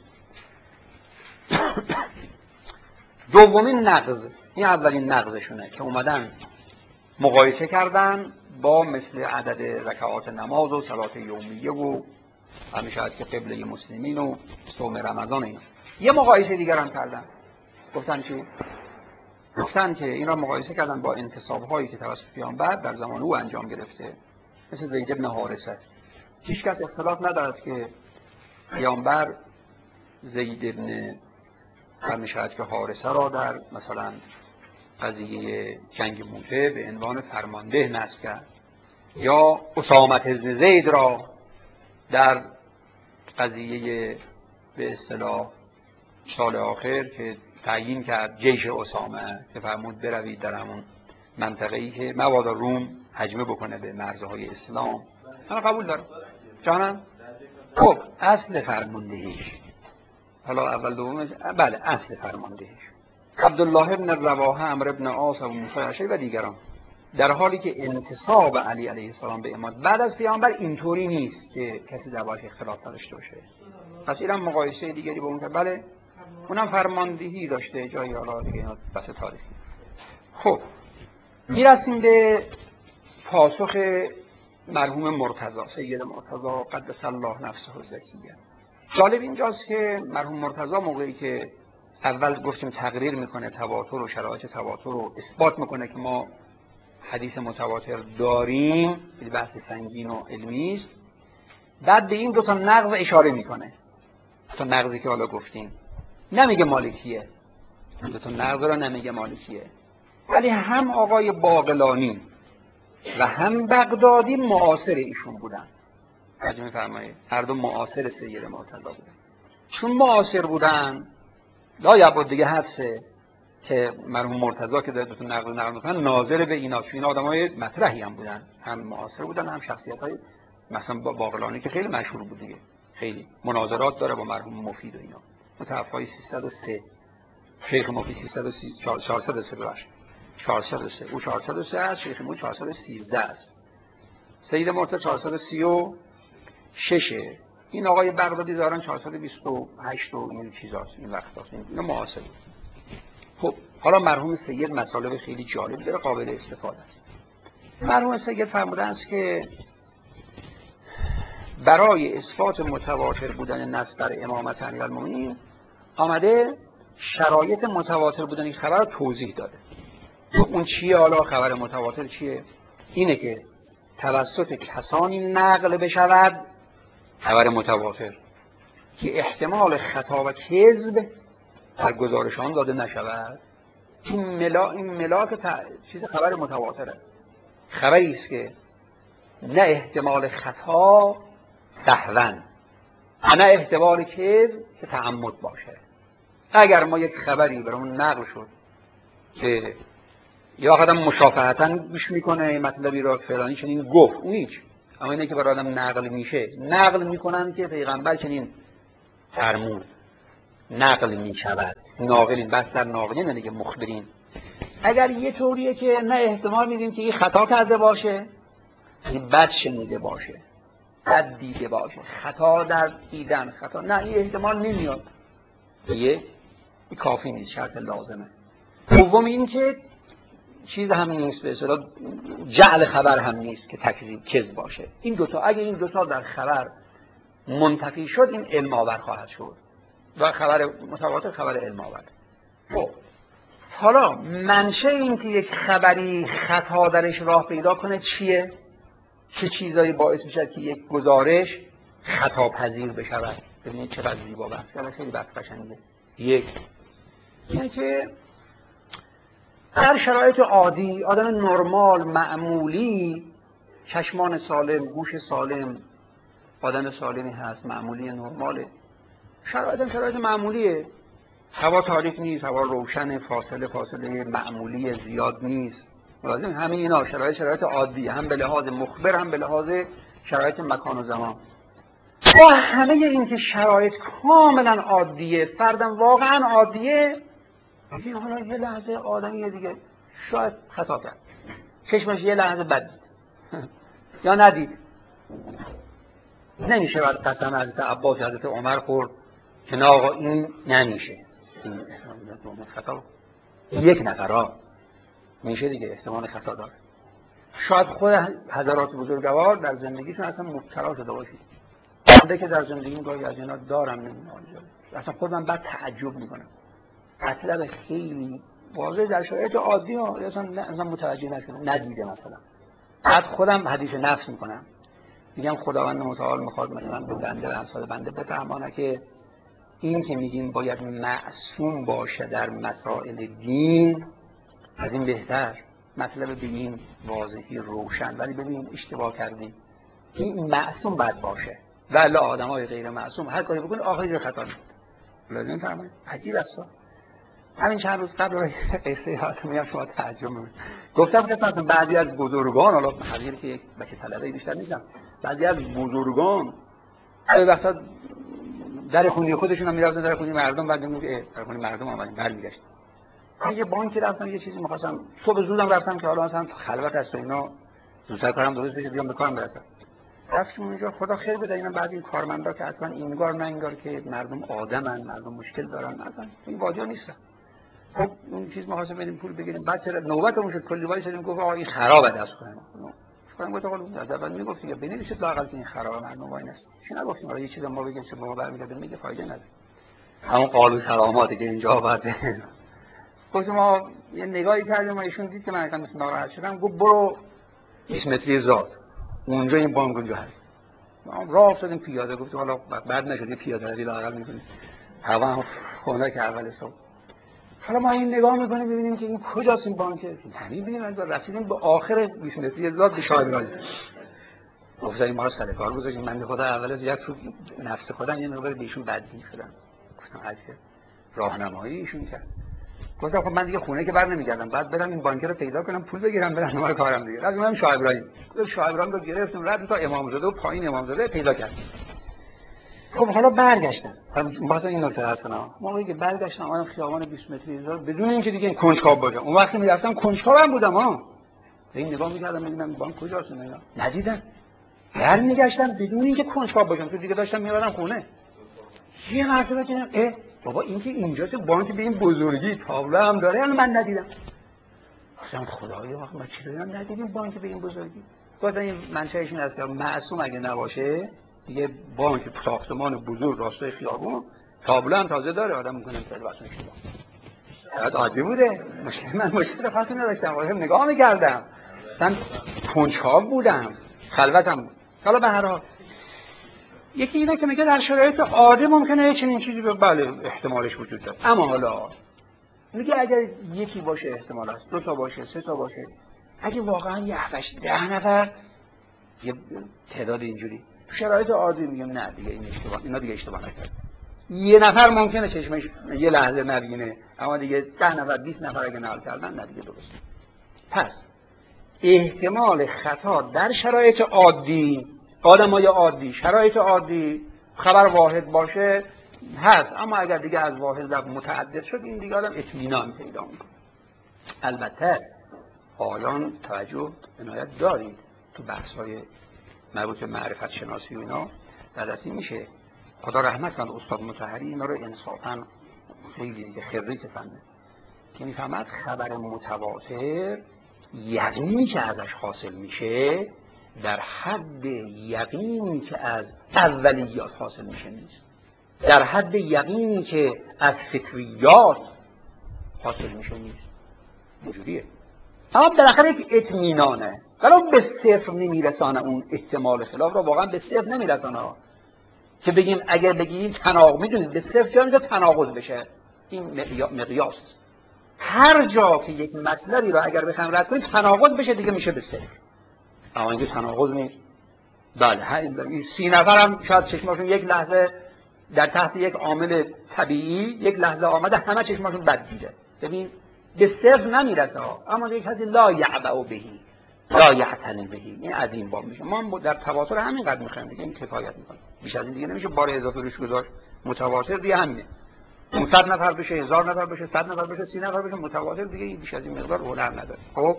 دومین نقض، این اولین نقضشونه که اومدن مقایسه کردن با مثل عدد رکعات نماز و صلات یومیه و همیشه که قبله مسلمین و صوم رمضان. اینا یه مقایسه دیگر هم کردن. گفتن چی؟ گفتن که این را مقایسه کردن با انتصاب هایی که توسط پیامبر در زمان او انجام گرفته، مثل زید بن حارثه. هیچ کس اختلاف ندارد که پیامبر زید بن فرمشهد که حارثه را در مثلا قضیه جنگ موته به عنوان فرمانده نصب کرد، یا اسامه بن زید را در قضیه به اصطلاح سال آخر که تعیین کرد جیش اسامه که فرمود بروید در همون منطقه‌ای که مبادا روم هجمه بکنه به مرزهای اسلام. من قبول دارم جانم. خب اصل فرماندهیش، حالا اول دومش، بله اصل فرماندهیش عبدالله ابن رواحه، عمرو ابن عاص و موسی اشعری و دیگران، در حالی که انتصاب علی علیه السلام به امامت بعد از پیامبر اینطوری نیست که کسی دربارش اختلاف نداشته باشه. پس اینم مقایسه دیگری با اون که بله اونم فرماندهی داشته جایی، حالا دیگه اینا بحث تاریخی. خب میرسیم به پاسخ مرحوم مرتضی، سید مرتضی قدس الله نفسه الزکیه. جالب اینجاست که مرحوم مرتضی موقعی که اول گفتیم تقریر میکنه تواتر و شرایط تواتر رو اثبات میکنه که ما حدیث متواتر داریم، خیلی بحث سنگین و علمی است، بعد به این دو تا نقض اشاره میکنه. دو تا نقضی که حالا گفتیم نمیگه مالکیه، دو تا نقض رو نمیگه مالکیه، ولی هم آقای باقلانی و هم بغدادی معاصر ایشون بودن. توجه می‌فرمایید؟ هر دو معاصر سید مرتضی بودن. چون معاصر بودن لا یبود دیگه حدسه که مرحوم مرتضی که در دو تا نقض نقل می‌کنن ناظر به اینا، چون این آدمای مطرحی هم بودن، هم معاصر بودن هم شخصیت‌های مثلا باقلانی که خیلی مشهور بود دیگه، خیلی مناظرات داره با مرحوم مفید و اینا. متوفای سیصد و سه، شیخ مفید سیصد و سی، چهارصد و سه باشه، چهارصد و سه، او چهارصد و سه است، شیخ مفید چهارصد و سیزده است، سید مرتضی چهارصد و سی و شش، این آقای بغدادی ظاهرا چهارصد و بیست و هشت و این چیزاست، این وقتاست، اینا معاصر. خب حالا مرحوم سید مطالب خیلی جالب داره، قابل استفاده است. مرحوم سید فرموده است که برای اثبات متواتر بودن نص بر امامت امیرالمومنین آمده شرایط متواتر بودن این خبر رو توضیح داده. اون چیه حالا خبر متواتر چیه؟ اینه که توسط کسانی نقل بشود خبر متواتر که احتمال خطا و کذب در گزارشان داده نشود. این ملا این ملاک ت... چیز خبر متواتره. خبری است که نه احتمال خطا سهوا، نه احتمال کذب که تعمد باشه. اگر ما یک خبری برامون نقل شد که یا آدم مشافهتاً گوش میکنه مطلبی را فلانی چنین گفت، اون هیچ، اما اینه که برای آدم نقل میشه، نقل میکنن که پیغمبر چنین فرمود، نقل میشود، ناقلین بس در ناقلین، یعنی که مخبرین. اگر یه طوریه که نه احتمال میدیم که این خطا کرده باشه، یعنی بد شنیده باشه، بد دیده باشه، خطا در دیدن، خطا، نه این احتمال نمیاد، یک این کافی نیست، شرط لازمه. دوم این که چیز هم نیست، به اصطلاح جعل خبر هم نیست که تکذیب کذب باشه. این دوتا، اگه این دوتا در خبر منتفی شد، این علم آور خواهد شد و خبر متواتر خبر علم آور. خب حالا منشه این که یک خبری خطا درش راه پیدا کنه چیه؟ چه چیزایی باعث میشه که یک گزارش خطا پذیر بشود؟ ببینید چقدر زیبا بحث کرده، خیلی بحث قشنگه. یک اینه که در شرایط عادی آدم نرمال معمولی، چشمان سالم، گوش سالم، آدم سالمی هست، معمولی، نرماله، شرایط شرایط معمولیه، هوا تاریک نیست، هوا روشن، فاصله فاصله معمولی زیاد نیست، لازم همه اینا شرایط شرایط عادیه، هم به لحاظ مخبر هم به لحاظ شرایط مکان و زمان. با همه این که شرایط کاملا عادیه، فردم واقعا عادیه، ببین حالا یه لحظه آدمیه دیگه شاید خطا کرد، چشمش یه لحظه بد دید یا ندید، نمیشه بعد قسم حضرت عباس حضرت عمر خورد که نه آقا این نمیشه، این خطا یک نفرها میشه دیگه، احتمال خطا داره. شاید خود حضرات بزرگوار در زندگیتون اصلا مبتلا شده باشید، بنده که در زندگیم گاهی از اینا دارم، نمیدونم اصلا خود من بعد تعجب میکنم، مطلب خیلی واضح در شرایط عادی ها اصلا متوجه نشده، ندیده مثلا، بعد خودم حدیث نفس میکنم، میگم خداوند متعال میخواد مثلا به بنده و امثال بنده بفهمانه که این که میگیم باید معصوم باشه در مسائل دین، از این بهتر، مطلب به این واضحی روشن، ولی ببین اشتباه کردیم، این معصوم باید باشه، ولی آدم های غیر معصوم هر کاری بکنه آخری رو خطا میکنه. لازم فهمید عجیب است. همین چند روز قبل رو قصه یادم میاد، شما تعجب میکنید، گفتم خدمتتون بعضی از بزرگان، حالا حقیقی که یک بچه طلبه بیشتر نیستم، بعضی از بزرگان به وقتا در خونه خودشون هم میرفتن در خونه مردم، بعد میگه در خونه مردم اومدیم برمیگشت. من یه بانکی رفتم یه چیزی می‌خواستم، صبح زودم رفتم که حالا مثلا خلوت است و اینا زودتر کارم درست بشه بیام به کارم برسم. رفتم اونجا، خدا خیر بده، اینا بعضی این کارمندا که اصلا اینگار نه انگار که مردم آدمن، مردم مشکل دارن، اصلا این وادیا نیستن. خب اون چیز می‌خواستم بریم پول بگیریم، بعد نوبتمون شد کلی وای شدیم، گفت آقا این خرابه دست کنیم. گفتم گفت آقا از اول میگفتی که بنویسید لااقل که این خرابه، مردم وای نست. چی نگفتیم، حالا یه چیز ما بگیم چه بابا برمیگرده میگه فایده نداره. همون قالو سلاماتی که اینجا بعد گفتم ما یه نگاهی کردیم و ایشون دید که من مثلا ناراحت شدم، گفت برو بیست متری زاد اونجا این بانک اونجا هست. ما راه افتادیم پیاده، گفتم حالا بعد نشد یه پیاده روی لااقل میکنیم، هوا هم خنک اول صبح. حالا ما این نگاه میکنیم ببینیم که این کجاست این بانک، همین ببینیم رسیدیم به آخر بیست متری زاد به شاهدرایی. گفتم ما رو سر کار گذاشتیم، من خدا اول از یک تو نفس خودم یه مقدار بهشون بدبین شدم، گفتم عجیبه راهنمایی ایشون کرد. گفتم خب من دیگه خونه که بر نمیگردم، بعد برم این بانک رو پیدا کنم پول بگیرم برم نمار کارم دیگه. رفتم شاه ابراهیم، شاه ابراهیم رو گرفتم رفتم تا امامزاده و پایین امامزاده پیدا کردم. خب حالا برگشتم، واسه این نکته هستنا، موقعی که برگشتم اومدم خیابان بیست متری زاد بدون اینکه دیگه کنجکاو باشم، اون وقتی میرفتم کنجکاوم بودم ها، به این نگاه میکردم ببینم بانک کجاست، اینا ندیدم، برمیگشتم بدون اینکه کنجکاو باشم، تو دیگه داشتم میبرم خونه. یه مرتبه دیدم اه بابا این که اینجاست، بانک به این بزرگی تابلو هم داره، الان من ندیدم. گفتم خدایا ما چرا ندیدیم بانک به این بزرگی؟ گفتم این منشأش این است که معصوم اگه نباشه یه بانک ساختمان بزرگ راستای خیابون تابلو هم تازه داره، آدم میکنه ثروتش اشتباه. بعد عادی بوده، مشکل من مشکل خاصی نداشتم، واسه نگاه می‌کردم، مثلا کنجکاو بودم، خلوتم. حالا به هر حال یکی اینه که میگه در شرایط عادی ممکنه چنین چیزی به بله احتمالش وجود داره، اما حالا میگه اگر یکی باشه احتمال است، دو تا باشه، سه تا باشه، اگه واقعا یه هفتش ده نفر یه تعداد اینجوری. تو شرایط عادی میگم نه دیگه این اشتباه، اینا دیگه اشتباه نکرد. یه نفر ممکنه چشمش یه لحظه نبینه، اما دیگه ده نفر بیست نفر اگه نقل کردن نه دیگه درسته. پس احتمال خطا در شرایط عادی، آدمای عادی، شرایط عادی خبر واحد باشه هست، اما اگر دیگه از واحد ضرب متعدد شد این دیگه آدم اطمینان پیدا میکنه. البته آیان توجه عنایت دارید تو بحث‌های مربوط به معرفت شناسی و اینا بررسی میشه. خدا رحمت کنه استاد مطهری اینا رو انصافاً خیلی دیگه خریت فنه که میفهمد خبر متواتر یقینی که ازش حاصل میشه در حد یقینی که از اولیات حاصل میشه نیست، در حد یقینی که از فطریات حاصل میشه نیست. اینجوریه. اما بالاخره یک اطمینانه، ولی به صفر نمیرسانه. اون احتمال خلاف رو واقعا به صفر نمیرسانه که بگیم اگر بگیم تناقض، میدونید به صفر جا میشه تناقض بشه. این مقیاس است. هر جا که یک مطلبی رو اگر بخوایم رد کنیم تناقض بشه دیگه میشه به صفر. اما اینکه تناقض نیست. بله این سی نفر هم شاید چشماشون یک لحظه در تحت یک عامل طبیعی یک لحظه آمده همه چشماشون بد دیده. ببین به صفر نمیرسه ها، اما یک کسی لا یعبأ بهی لا یعتنی بهی، این از این باب میشه. ما در تواتر همینقدر میخوایم دیگه، این کفایت میکنه، بیش از این دیگه نمیشه بار اضافه روش گذاشت. متواتر دیگه همینه، صد نفر بشه، هزار نفر بشه، صد نفر بشه، سی نفر بشه، متواتر دیگه این بیش از این مقدار هنر نداره. خب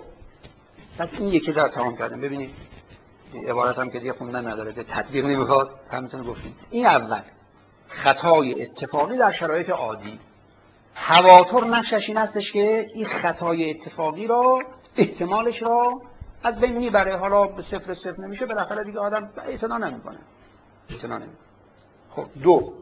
پس این یکی در تمام کردیم. ببینید عبارت هم که دیگه خوندن نداره، تطبیق نمیخواد، همینطور گفتیم. این اول خطای اتفاقی در شرایط عادی. تواتر نقشش این هستش که این خطای اتفاقی را احتمالش را از بین میبره. حالا به صفر صفر نمیشه، بالاخره دیگه آدم اعتنا نمیکنه، اعتنا نمیکنه. خب دو،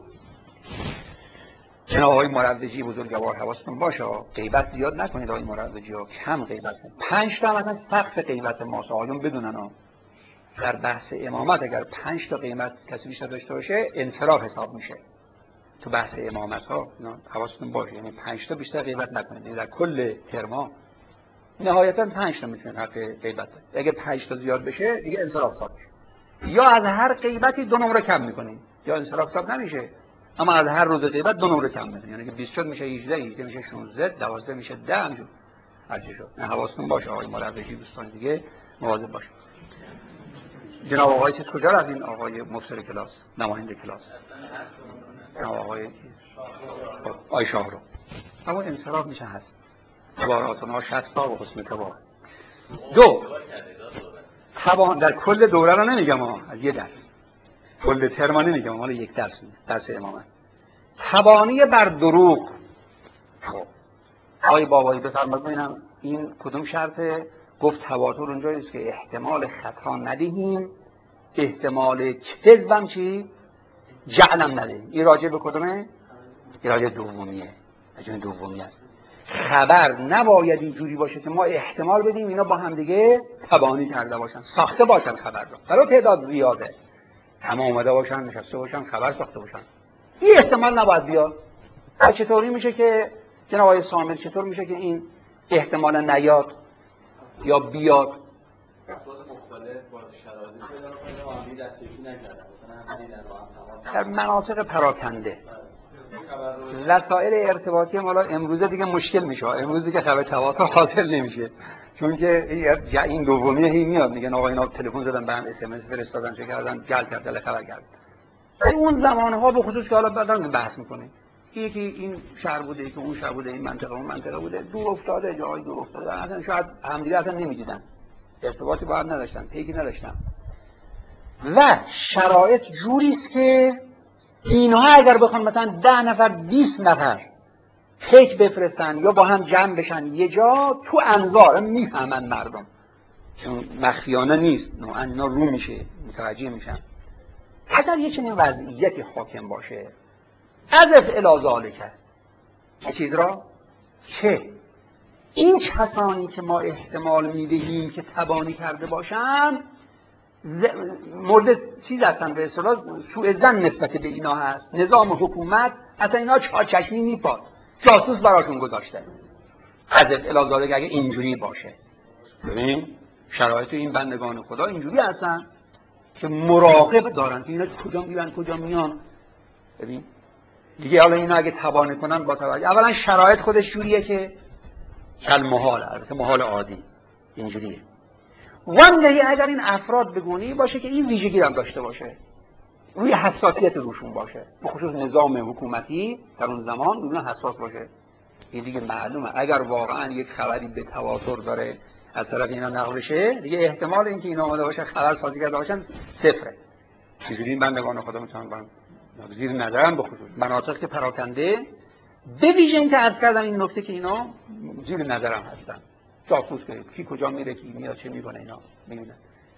جناب آقای مروجی بزرگوار حواستون باشه غیبت زیاد نکنید. آقای مروجی ها کم غیبت کنید. پنج تا مثلا سقف غیبت ماست، آقایون بدونن ها. در بحث امامت اگر پنج تا قیمت کسی بیشتر داشته باشه انصراف حساب میشه. تو بحث امامت ها حواستون باشه، یعنی پنج تا بیشتر غیبت نکنید. یعنی در کل ترما نهایتا پنج تا میتونید حق غیبت کنید. اگه پنج تا زیاد بشه دیگه انصراف حساب میشه. یا از هر غیبتی دو نمره کم میکنید، یا انصراف حساب نمیشه، اما از هر روز غیبت دو نمره کم میکنید. یعنی که بیست شد میشه هجده، هجده میشه شانزده، دوازده میشه ده، همینجور هر چی شد. حواستون باشه آقای مروجی دوستان دیگه مواظب باشید. جناب آقای چیز کجا رفتین؟ آقای مفسر کلاس، نماینده کلاس، جناب آقای چیز آقای شاه رو. اما انصراف میشه هست عباراتونها شصت تا و حسن تبار. دو، تبان در کل دوره رو نمیگم ها، از یه درس کل ترم نمیگم، مال یک درس میگم، درس امامت. تبانی بر دروغ. خب آقای بابایی بفرمایید ببینم این کدوم شرطه؟ گفت تواتر اونجاییست که احتمال خطا ندهیم، احتمال کذبم چی؟ جعلم ندهیم. این راجع به کدومه؟ این راجع دومیه. راجع به دومیه. خبر نباید اینجوری باشه که ما احتمال بدیم اینا با هم دیگه تبانی کرده باشن، ساخته باشن خبر رو، برای تعداد زیاده همه اومده باشن، نشسته باشن، خبر ساخته باشن. این احتمال نباید بیاد. چطوری میشه که جناب آقای سامر چطور میشه که این احتمال نیاد یا بیاد؟ در مناطق پراکنده وسایل ارتباطی مالا امروزه دیگه مشکل میشه. امروز دیگه خبر تواتر حاصل نمیشه، چون که این دومیه هی میاد میگن آقا اینا تلفن زدن به هم، اس ام اس فرستادن، چه کردن، گل کردن، خبر کردن. اون زمانها به خصوص که حالا بعدن بحث میکنیم، یکی این شهر بوده، یکی اون شهر بوده، این منطقه اون منطقه بوده، دور افتاده، جای دور افتاده، اصلا شاید همدیگه اصلا نمیدیدن، ارتباطی با هم نداشتن، پیکی نداشتن. و شرایط جوری است که اینها اگر بخوان مثلا ده نفر بیست نفر پیک بفرستن یا با هم جمع بشن یه جا، تو انظار میفهمن مردم، چون مخفیانه نیست، اینا رو میشه، متوجه میشن. اگر یه چنین وضعیتی حاکم باشه، اضف الی ذالک چه چیز را چه این کسانی که ما احتمال میدهیم که تبانی کرده باشن ز... مورد چیز هستن، به اصطلاح سوء ظن نسبت به اینا هست. نظام حکومت اصلا اینا چارچشمی میپاد، جاسوس براشون گذاشته. اضف الی ذالک اگه اینجوری باشه، ببین شرایط این بندگان خدا اینجوری هستن، که مراقب دارن که اینا کجا میرن کجا میان. ببین دیگه حالا اینا اگه تبانه کنن با توجه اولا شرایط خودش جوریه که کل محال، البته محال عادی اینجوریه. وانگهی اگر این افراد بگونی باشه که این ویژگی هم داشته باشه، روی حساسیت روشون باشه، به خصوص نظام حکومتی در اون زمان اون حساس باشه. این دیگه معلومه اگر واقعا یک خبری به تواتر داره از طرف اینا نقل بشه، دیگه احتمال اینکه اینا اومده باشه خبر سازی کرده باشن صفره. چجوری این بندگان خدا میتونن من زیر نظرم به خصوص مناطق که پراکنده، به ویژه اینکه عرض کردم این نکته که اینا زیر نظرم هستن، جاسوس که کی کجا میره کی میاد چه میکنه اینا میبینن.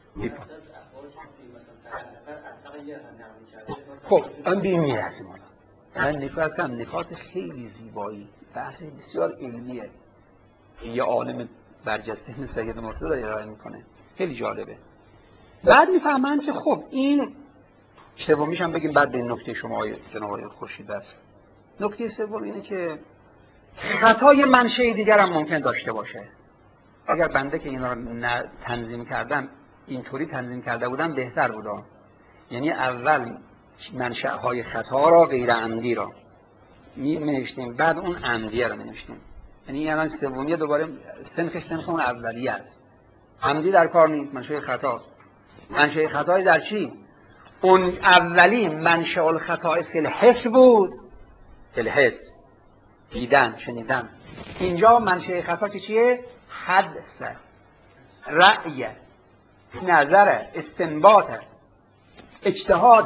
خب من به این میرسیم. من نکات کنم نکات خیلی زیبایی، بحث بسیار علمیه، یه عالم برجسته مثل سید مرتضی داره ارائه میکنه، خیلی جالبه. بعد میفهمن که خب این سومیش هم بگیم بعد به این نکته شما جناب آقای خورشید بس. نکته سوم اینه که خطای منشأ دیگر هم ممکن داشته باشه. اگر بنده که اینا رو تنظیم کردم اینطوری تنظیم کرده بودم بهتر بودا. یعنی اول منشأهای خطا را غیر عمدی را می نوشتیم، بعد اون عمدیه را می نوشتیم. یعنی الان سومیه دوباره سنخش سنخ اون اولیه است. عمدی در کار نیست، منشأ خطاست. منشأ خطای در چی؟ اون اولی منشأ الخطا فی الحس بود، فی الحس دیدن شنیدن. اینجا منشأ خطا که چیه؟ حدس، رأی، نظر، استنباط، اجتهاد.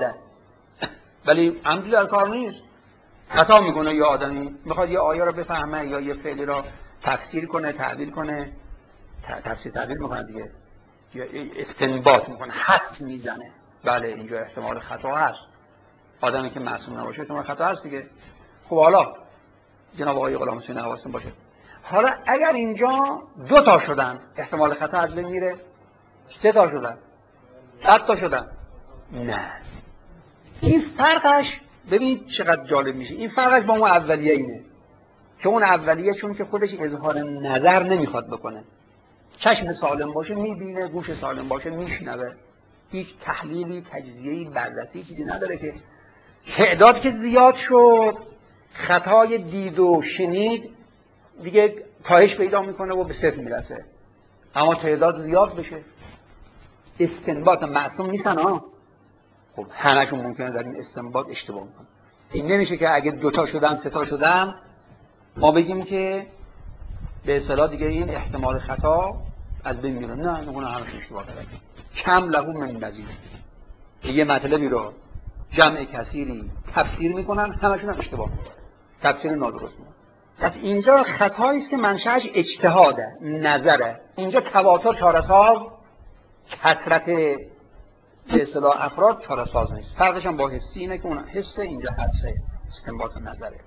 ولی عمدی در کار نیست. خطا میکنه یه آدمی میخواد یه آیه رو بفهمه یا یه فعلی رو تفسیر کنه تعبیر کنه، تفسیر تعبیر میکنه دیگه، یا استنباط میکنه، حدس میزنه. بله اینجا احتمال خطا هست. آدمی که معصوم نباشه احتمال خطا هست دیگه. خب حالا جناب آقای غلام حسین حواستون باشه، حالا اگر اینجا دو تا شدن احتمال خطا از بین میره، سه تا شدن، صد تا شدن، نه. این فرقش ببینید چقدر جالب میشه. این فرقش با اون اولیه اینه که اون اولیه چون که خودش اظهار نظر نمیخواد بکنه، چشم سالم باشه میبینه، گوش سالم باشه میشنوه، هیچ تحلیلی تجزیه‌ای بررسی چیزی نداره. که تعداد که زیاد شد خطای دید و شنید دیگه کاهش پیدا میکنه و به صفر میرسه. اما تعداد زیاد بشه استنباط معصوم نیستن ها. خب همشون ممکنه در این استنباط اشتباه کنن. این نمیشه که اگه دوتا شدن سه تا شدن ما بگیم که به اصطلاح دیگه این احتمال خطا از بین میره. نه اون همش اشتباه کرده. کم له من نظیر. یه مطلبی رو جمع کثیری تفسیر میکنن همشون هم اشتباه میکنن، تفسیر نادرست میکنن. پس اینجا خطایی است که منشأش اجتهاده، نظره. اینجا تواتر چاره‌ساز، کثرت به اصطلاح افراد چاره‌ساز نیست. فرقش هم با حسی اینه که اون حس اینجا حدسه، استنباط نظره.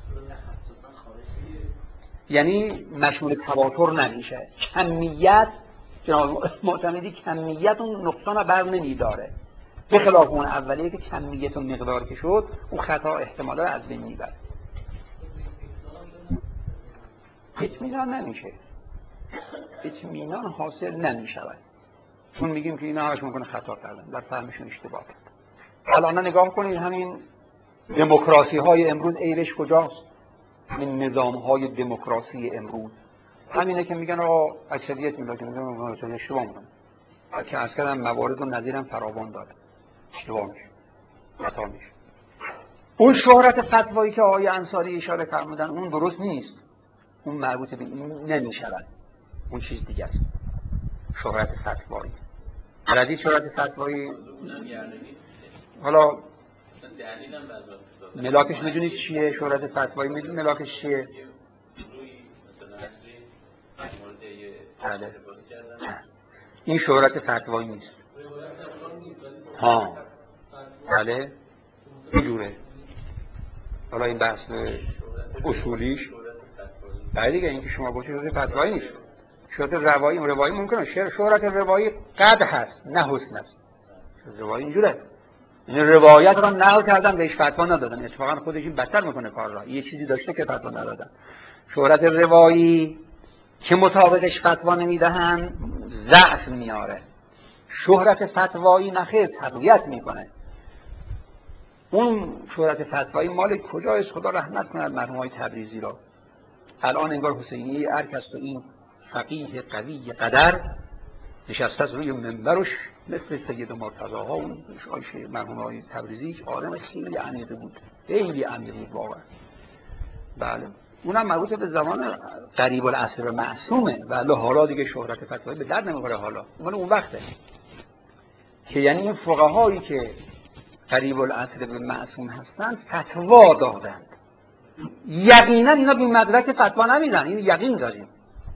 یعنی مشمول تواتر نمیشه. کمیت جناب معتمدی کمیت اون نقصان رو بر نمیداره، به خلاف اون اولیه که کمیت و مقدار که شد اون خطا احتمالا از بین میبره. اطمینان نمیشه، اطمینان حاصل نمیشود. چون میگیم که اینا همش ممکنه خطا کردن، در فهمشون اشتباه کردن. الان نگاه کنید همین دموکراسی های امروز عیبش کجاست؟ این نظام های دموکراسی امروز همینه که میگن آقا اکثریت میگن که میگن اشتباه میکنن. که از کردم موارد و نظیرم فراوان داره، اشتباه میشه، خطا میشه. اون شهرت فتوایی که آقای انصاری اشاره فرمودن اون درست نیست، اون مربوط به این نمیشود، اون چیز دیگه است. شهرت فتوایی عددی شهرت فتوایی حالا ملاکش میدونید چیه؟ شهرت فتوایی میدونید ملاکش چیه؟ بله. این شهرت فتوایی نیست. ها بله اینجوره. حالا این بحث اصولیش بله دیگه، اینکه شما گفتید شهرت فتوایی نیست، شهرت روایی روایی ممکنه. شهرت روایی قد هست نه حسن است. روایی اینجوره، این روایت رو نقل کردن بهش فتوا ندادن، اتفاقا خودش این بدتر میکنه کار را. یه چیزی داشته که فتوا ندادن. شهرت روایی که مطابقش فتوا نمیدهن ضعف میاره. شهرت فتوایی نخیر تقویت میکنه. اون شهرت فتوایی مال کجاست؟ خدا رحمت کنه مرحوم های تبریزی را. الان انگار حسینی ارکست و این فقیه قوی قدر نشسته از روی منبرش مثل سید مرتضی ها. اون مرحوم های تبریزی آدم خیلی عمیقی بود، خیلی عمیق بود واقعا. بله اونم مربوط به زمان قریب العصر به معصومه. بله حالا دیگه شهرت فتوایی به درد نمیخوره. حالا مال اون وقته که یعنی این فقهایی که قریب العصر به معصوم هستن فتوا دادن. یقینا اینا بی مدرک فتوا نمیدن، این یقین داریم.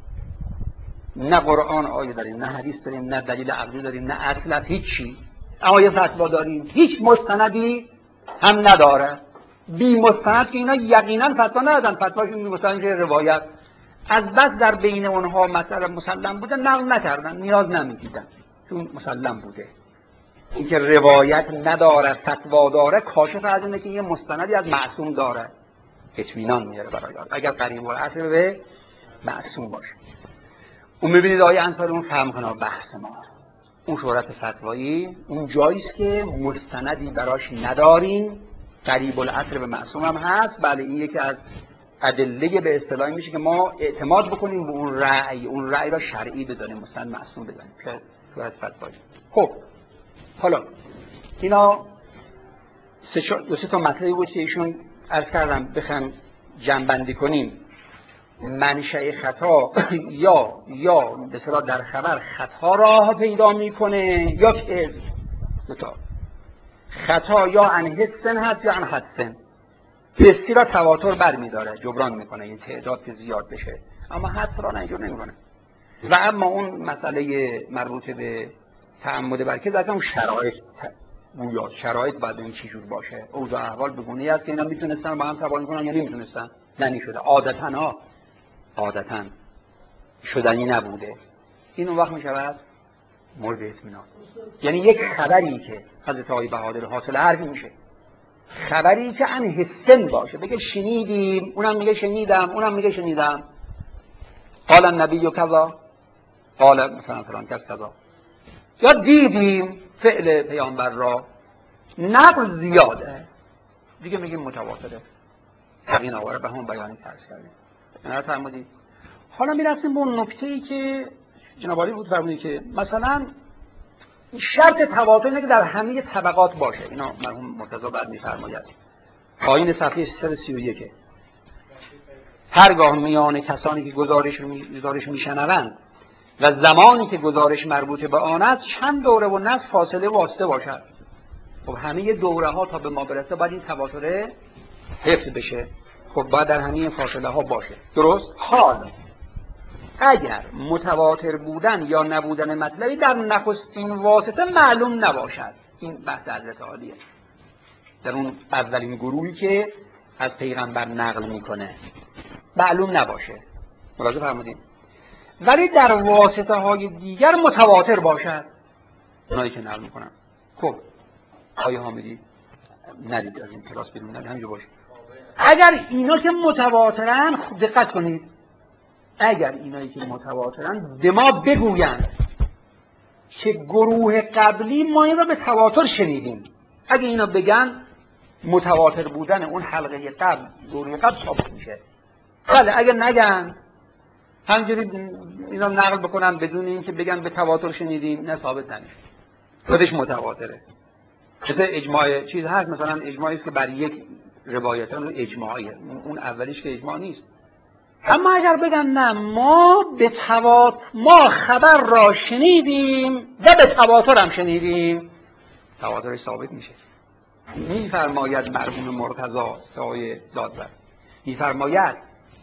نه قرآن آیه داریم، نه حدیث داریم، نه دلیل عقلی داریم، نه اصل از هیچی. آیه فتوا داریم، هیچ مستندی هم نداره. بی مستند که اینا یقینا فتوا ندادن. فتواشون مثلا چه روایت از بس در بین اونها مطلب مسلم بوده نقل نکردن، نیاز نمیدیدن چون مسلم بوده. اینکه روایت نداره فتوا داره کاشف از اینه که یه مستندی از معصوم داره، اطمینان میاره برای آدم اگر قریب العصر به معصوم باشه. اون میبینید آیه انصاری اون فهم کنه بحث ما. اون شهرت فتوایی اون جاییست که مستندی براش نداریم، قریب العصر به معصوم هم هست. بله این یکی از ادله به اصطلاح میشه که ما اعتماد بکنیم به اون رأی، اون رأی را شرعی بدانیم، مستند معصوم بدانیم که شهرت فتوایی. خب حالا اینا سه دو سه تا مطلبی بود که ایشون عرض کردم بخوام جمع‌بندی کنیم. منشأ خطا یا یا به اصطلاح در خبر خطا راه پیدا میکنه یا کذب. دو تا خطا یا عن حسن هست یا عن حدسن. حسی را تواتر برمیداره، جبران میکنه این تعداد که زیاد بشه، اما حدس را نه اینجور نمیکنه. و اما اون مسئله مربوط به تعمد برکز اصلا اون شرایط گویا شرایط باید این چی جور باشه. اوضاع احوال بگونه‌ای است که اینا میتونستن با هم تباین کنن یا نمیتونستن، نمیشده. عادتاً ها عادتاً شدنی نبوده. این اون وقت میشود مورد اطمینان. یعنی یک خبری که حضرت آقای بهادر حاصل حرفی میشه، خبری که عن حسن باشه، بگه شنیدیم، اونم میگه شنیدم، اونم میگه شنیدم. قال النبی کذا، قال مثلا فلان کس کذا، یا دیدیم فعل پیامبر را. نقل زیاده دیگه میگیم متواتره. این آواره به همون بیانی ترس کردیم. نه فرمودید. حالا میرسیم به اون نکته‌ای که جناب عالی بود فرمودید که مثلا شرط تواتر اینه که در همه طبقات باشه. اینا مرحوم مرتضی بعد میفرماید آیین صفحه سیصد و سی و یک، هرگاه میان کسانی که گزارش گزارش میشنوند و زمانی که گزارش مربوط به آن است چند دوره و نصف فاصله واسطه باشد. خب همه دوره ها تا به ما برسه باید این تواتر حفظ بشه. خب باید در همه فاصله ها باشه. درست؟ حال اگر متواتر بودن یا نبودن مطلبی در نخستین واسطه معلوم نباشد، این بحث حضرت عالیه در اون اولین گروهی که از پیغمبر نقل میکنه، معلوم نباشه. ملاحظه فرمودین؟ ولی در واسطه های دیگر متواتر باشد، اونایی که نقل میکنن. خب آیه حامدی ندید از این کلاس بیرون، ندید همینجا باشه. اگر اینا که متواترن، خب دقت کنید، اگر اینایی که متواترن به ما بگویند که گروه قبلی ما این را به تواتر شنیدیم، اگه اینا بگن متواتر بودن اون حلقه قبل گروه قبل ثابت میشه. بله اگر نگن همجوری اینا نقل بکنن بدون اینکه بگن به تواتر شنیدیم، نه ثابت نمیشه، خودش متواتره. مثل اجماع چیز هست، مثلا اجماعی است که بر یک روایت اون اجماعیه، اون اولیش که اجماع نیست. اما اگر بگن نه ما به تواتر ما خبر را شنیدیم و به تواتر هم شنیدیم، تواترش ثابت میشه. میفرماید مرحوم مرتضی سایه دادور، میفرماید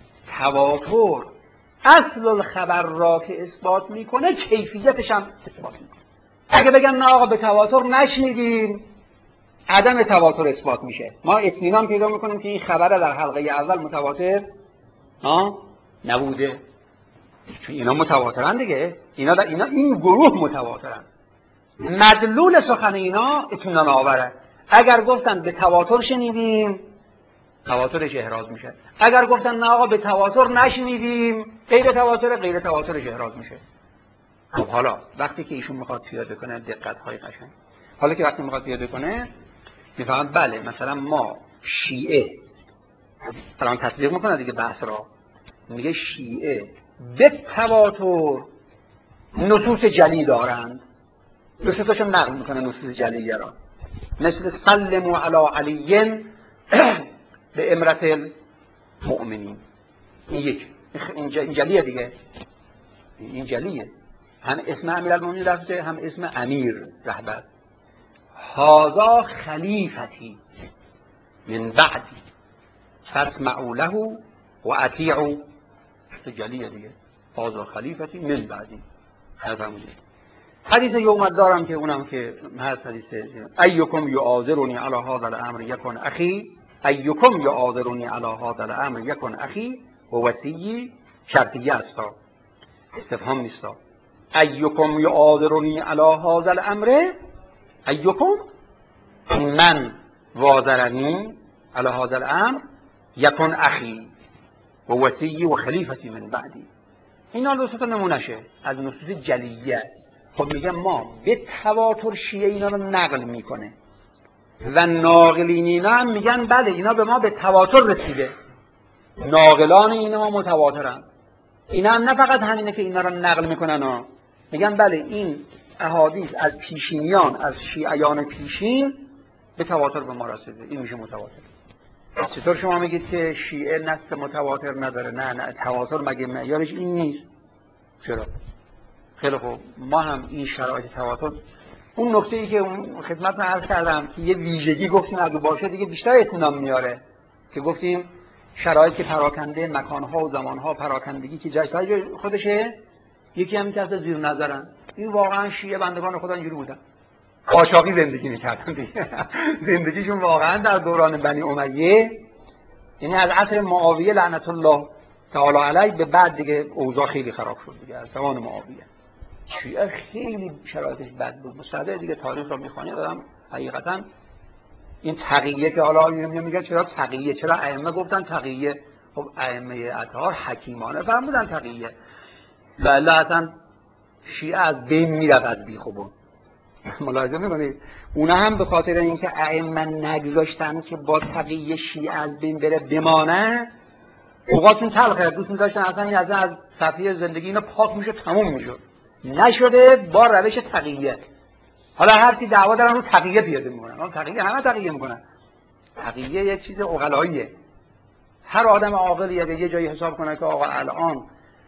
تواتر اصل الخبر را که اثبات میکنه کیفیتش هم اثبات میکنه. اگه بگن نه آقا به تواتر نشنیدیم، عدم تواتر اثبات میشه. ما اطمینان پیدا میکنیم که این خبر در حلقه اول متواتر ها نبوده، چون اینا متواترن دیگه. اینا در اینا این گروه متواترن. مدلول سخن اینا اطمینان آوره. اگر گفتن به تواتر شنیدیم، تواترش احراز میشه. اگر گفتن نه آقا به تواتر نشنیدیم، غیر تواتر غیر تواترش احراز میشه. خب حالا وقتی که ایشون میخواد پیاده کنه دقت های قشنگ، حالا که وقتی میخواد پیاده کنه میفهمم بله مثلا ما شیعه الان تطبیق میکنه دیگه بحث را، میگه شیعه به تواتر نصوص جلی دارند، نصوصشون نقل میکنه نصوص جلی را، مثل سلموا علی علی به امرت المؤمنین. این یک این جلیه دیگه، این جلیه، هم اسم امیرالمومنین رفته هم اسم امیر رهبر. هذا خلیفتی من بعدی فاسمعوا له و اطیعوا، تو جلیه دیگه، هذا خلیفتی من بعدی. حدیث یوم دارم که اونم که هست، حدیث ایکم یعاذرنی علی هذا الامر یکن اخی، ایکم یعاذرنی علی هذا الامر یکن اخی و وصی شرطیه است، استفهام نیست. ایکم یعاذرنی علی هذا الامر، ایکم من وازرنی علی هذا الامر یکن اخی و وصی و خلیفتی من بعدی. اینا دو تا نمونهشه از نصوص جلیه. خب میگم ما به تواتر شیعه اینا رو نقل میکنه و ناقلین اینا هم میگن بله اینا به ما به تواتر رسیده، ناقلان اینا متواترن. اینا هم نه فقط همینه که اینا رو نقل میکنن ها، میگن بله این احادیث از پیشینیان از شیعیان پیشین به تواتر به ما رسیده، این میشه متواتر. چطور شما میگید که شیعه نص متواتر نداره؟ نه نه، تواتر مگه معیارش این نیست؟ چرا؟ خیلی خوب، ما هم این شرایط تواتر، اون نکته ای که اون خدمتتون عرض کردم که یه ویژگی گفتیم اگه باشه دیگه بیشتر اطمینان میاره، که گفتیم شرایط که پراکنده، مکانها و زمانها پراکندگی که جای خودشه، یکی هم که از زیر نظرن. این واقعا شیعه بندگان خدا اینجوری بودن، قاچاقی زندگی میکردن دیگه. زندگیشون واقعا در دوران بنی امیه، یعنی از عصر معاویه لعنت الله تعالی علیه به بعد دیگه اوضاع خیلی خراب شد دیگه. از زمان معاویه شیعه خیلی شرایطش بد بود. مستعده دیگه تاریخ رو میخوانی دادم حقیقتا این تقیه که حالا میگه چرا تقیه، چرا ائمه گفتن تقیه؟ خب ائمه اطهار حکیمانه فرمودن تقیه، ولی اصلا شیعه از بین میرفت از بیخوبون. ملاحظه میکنید اونا هم به خاطر اینکه ائمه نگذاشتن که با تقیه شیعه از بین بره بمانه، اوقاتشون تلخه، دوست می‌داشتن اصلا این از از صفحه زندگی اینا پاک میشه تموم میشه، نشده با روش تقیه. حالا هر چی دعوا دارن رو تقیه پیاده میکنن، اون تقیه همه تقیه میکنن. تقیه یک چیز عقلاییه. هر آدم عاقلی اگه یه جایی حساب کنه که آقا الان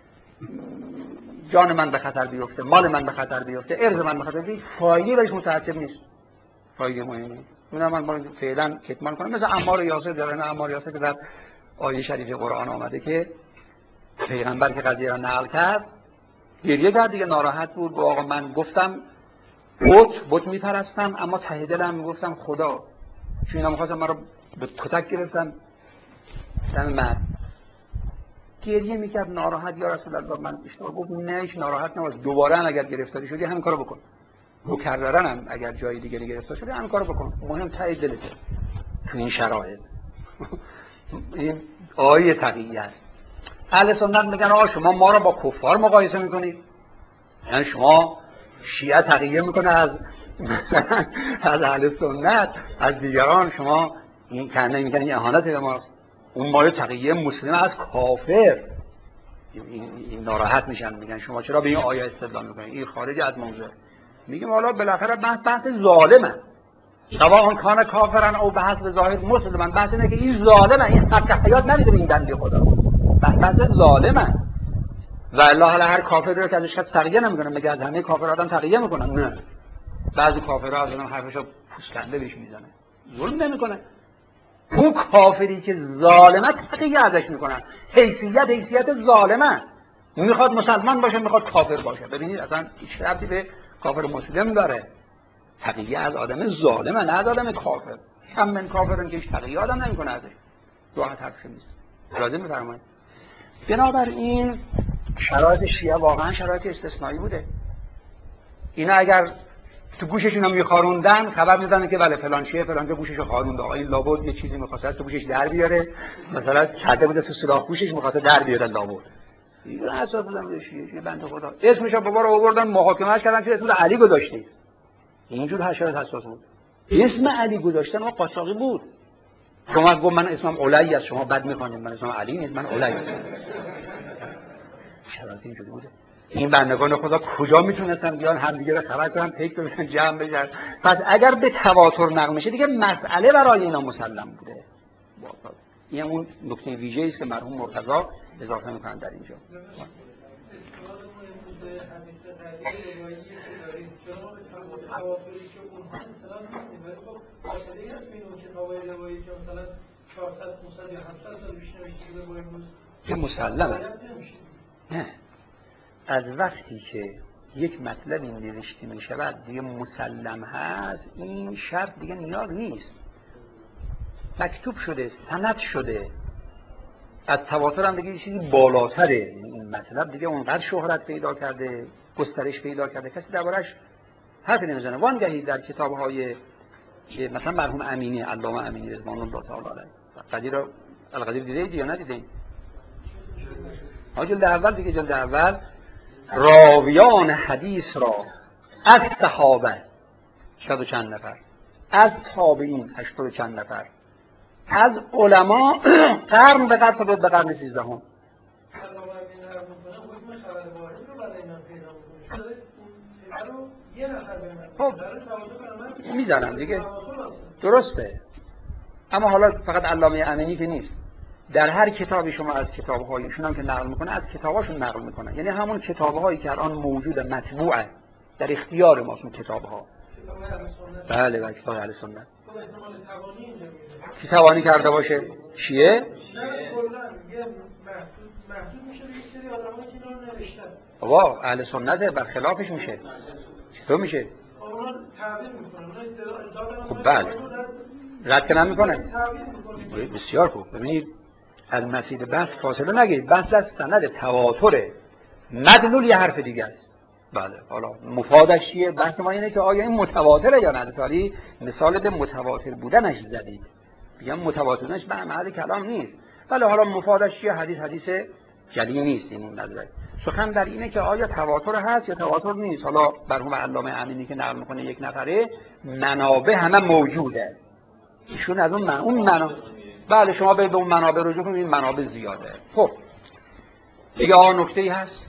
جان من به خطر بیفته، مال من به خطر بیفته، ارز من به خطر بیفته، فایده بهش مترتب نیست، فایده مهمی. من من فعلا کتمان کنم، مثل عمار یاسر داره، عمار یاسر که در آیه شریف قرآن آمده که پیغمبر که قضیه را نقل کرد گریه کرد دیگه، ناراحت بود، گفت آقا من گفتم بت بت میپرستم اما ته دلم میگفتم خدا، چون اینا می‌خواستن من رو به کتک گرفتن دم مرد. گریه میکرد ناراحت، یا رسول الله من اشتباه گفت، نه ناراحت نباش، دوباره هم اگر گرفتاری شدی همین کارو بکن، مکررن هم اگر جای دیگه گرفتار شدی همین کارو بکن، مهم ته دلته تو این شرایط. این آیه تقیه است. اهل سنت میگن آقا شما ما رو با کفار مقایسه میکنید، یعنی شما شیعه تقیه میکنه از مثلا از اهل سنت از دیگران، شما این کنه میگن این اهانت به ماست، اون مال تقیه مسلم از کافر. این, این ناراحت میشن، میگن شما چرا به این آیه استدلال میکنید، این خارج از موضوع. میگیم حالا بالاخره بحث بحث ظالمه، سواء کان کافرن او به حسب ظاهر مسلمان، بحث اینه که این ظالمه، این حق حیات نمیده به این بنده خدا، بس بحث ظالمه. و الله هر کافر رو که ازش کس تقیه نمیکنه، میگه از همه کافر آدم تقیه میکنن، نه، بعضی کافرها از اون حرفشو پوسکنده بهش میزنه، ظلم نمیکنه. اون کافری که ظالمه تقیه ازش میکنن، حیثیت حیثیت ظالمه، میخواد مسلمان باشه میخواد کافر باشه. ببینید اصلا هیچ ربطی به کافر مسلم داره، تقیه از آدم ظالمه نه از آدم کافر. هم من کافرن که هیچ تقیه آدم نمیکنه ازش، راحت حرفش نیست. لازم میفرمایید. بنابراین شرایط شیعه واقعا شرایط استثنایی بوده. اینا اگر تو گوششون هم میخاروندن خبر میدادن که بله فلان شیعه فلان جا گوششو خارونده، آقا این لابد یه چیزی میخواسته تو گوشش در بیاره، مثلا کرده بوده تو سوراخ گوشش میخواسته در بیاره لابد. یه حساب بودم بهش یه بنده خدا اسمش رو بابا رو آوردن محاکمهش کردن که اسم علی گذاشته. اینجور حشرات حساس بود. اسم علی گذاشتن و قاچاقی بود. شما گفت من اسمم علی است، شما بد می‌خوانید، من اسمم علی نیست، من علی هستم. شرایط اینجوری بوده. این بندگان خدا کجا میتونستن بیان همدیگه رو خبر کنن، پیک بزنن، جمع بشن؟ پس اگر به تواتر نقل میشه دیگه مسئله برای اینا مسلم بوده. این اون نکته ویژه‌ای است که مرحوم مرتضی اضافه میکنن در اینجا. که مسلمه. نه، از وقتی که یک مطلبی نوشته می شود دیگه مسلم هست، این شرط دیگه نیاز نیست. مکتوب شده، سند شده، از تواتر هم دیگه چیزی بالاتره. این مطلب دیگه اونقدر شهرت پیدا کرده، گسترش پیدا کرده، کسی دربارش حرفی نمیزنه. وانگهی در کتاب‌های که مثلا مرحوم امینی، علامه امینی رضوان الله تعالی علیه، قدیر القدیر دیدید یا ندیدین؟ ها جلد اول دیگه، جلد اول راویان حدیث را از صحابه صد و چند نفر، از تابعین هشتاد و چند نفر، از علما قرن به قرن تا به قرن سیزدهم. خب میذارم دیگه، درسته. اما حالا فقط علامه امینی که نیست، در هر کتابی شما از کتاب‌های ایشون هم که نقل میکنه، از کتاباشون نقل میکنه، یعنی همون کتاب‌هایی که الان موجود مطبوعه در اختیار ما، اون کتاب‌ها. بله بله، کتاب اهل سنت کی توانی کرده باشه؟ چیه؟ بابا اهل سنت برخلافش میشه. چطور میشه؟ خب بله، رد که نمیکنه. بسیار خوب. ببینید از مسیر بحث فاصله نگیرید. بحث از سند تواتره، مدلول یه حرف دیگه است. بله، حالا مفادش چیه؟ بحث ما اینه که آیا این متواتره یا نه. سالی مثال به متواتر بودنش زدید، میگم متواترنش به محل کلام نیست. بله، حالا مفادش چیه؟ حدیث حدیث جلی نیست. این نظر سخن در اینه که آیا تواتر هست یا تواتر نیست. حالا مرحوم علامه امینی که نقل میکنه یک نفره، منابع همه موجوده، ایشون از اون من اون منابع. بله، شما برید به اون منابع رجوع کنید، این منابع زیاده. خب دیگه آن نکته‌ای هست؟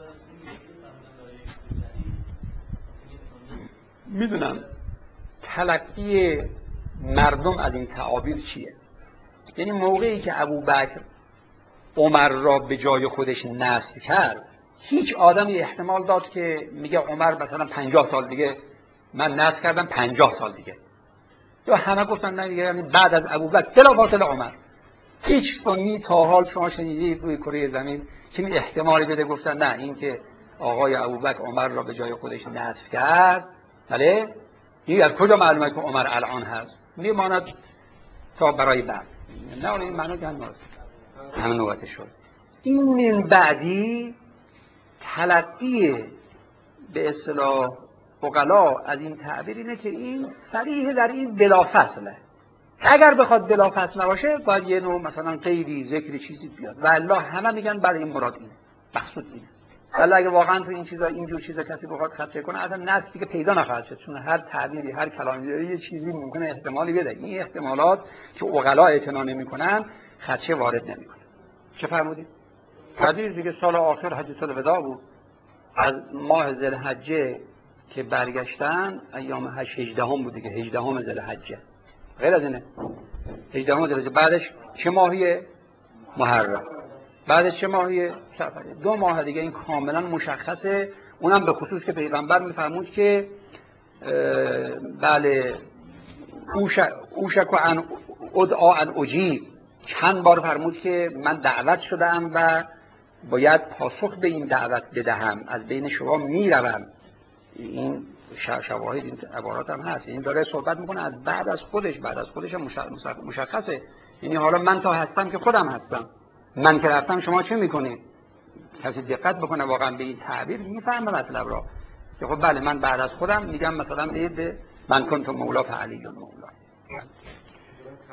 میدونم تلقی مردم از این تعابیر چیه. یعنی موقعی که ابوبکر عمر را به جای خودش نصب کرد، هیچ آدمی احتمال داد که میگه عمر مثلا پنجاه سال دیگه من نصب کردم، پنجاه سال دیگه، یا همه گفتن نه دیگه، یعنی بعد از ابوبکر بلافاصله عمر. هیچ سنی تا حال شما شنیدید روی کره زمین که این احتمالی بده گفتن نه، این که آقای ابوبکر عمر را به جای خودش نصب کرد، بله، این از کجا معلومه که عمر الان هست؟ میماند تا برای بعد. نه این معنی که هم همه نوبت شد. این من بعدی تلقی به اصطلاح عقلا از این تعبیر اینه که این صریح در این بلا فصله. اگر بخواد بلا فصل نباشه باید یه نوع مثلا قیدی، ذکر چیزی بیاد، و الله همه میگن برای این مراد اینه، مقصود اینه. ولی اگه واقعا تو این چیزا اینجور چیزا کسی بخواد خدشه کنه، اصلا نص دیگه پیدا نخواهد شد، چون هر تعبیری، هر کلامی یه چیزی ممکنه احتمالی بده. این احتمالات که عقلا اعتنا نمی‌کنن خدشه وارد نمی‌کنه. چه فرمودید؟ حدیث دیگه سال آخر حجۃ الوداع بود، از ماه ذوالحجه که برگشتن، ایام هشت هجدهم بود دیگه، هجدهم ذوالحجه، غیر از اینه هجدهم ذوالحجه. بعدش چه ماهیه؟ محرم. بعدش چه ماهیه؟ صفر. دو ماه دیگه این کاملا مشخصه. اونم به خصوص که پیغمبر میفرمود که بله اوشک عن ادعا عن اجیب، چند بار فرمود که من دعوت شدم و باید پاسخ به این دعوت بدهم، از بین شما میروم. این شواهد این عبارات هم هست. این داره صحبت میکنه از بعد از خودش، بعد از خودش هم مشخصه. یعنی حالا من تا هستم که خودم هستم، من که رفتم شما چه میکنید؟ کسی دقت بکنه واقعا به این تعبیر میفهمه مطلب را که خب بله من بعد از خودم میگم مثلا به من کنت مولا فعلی مولا.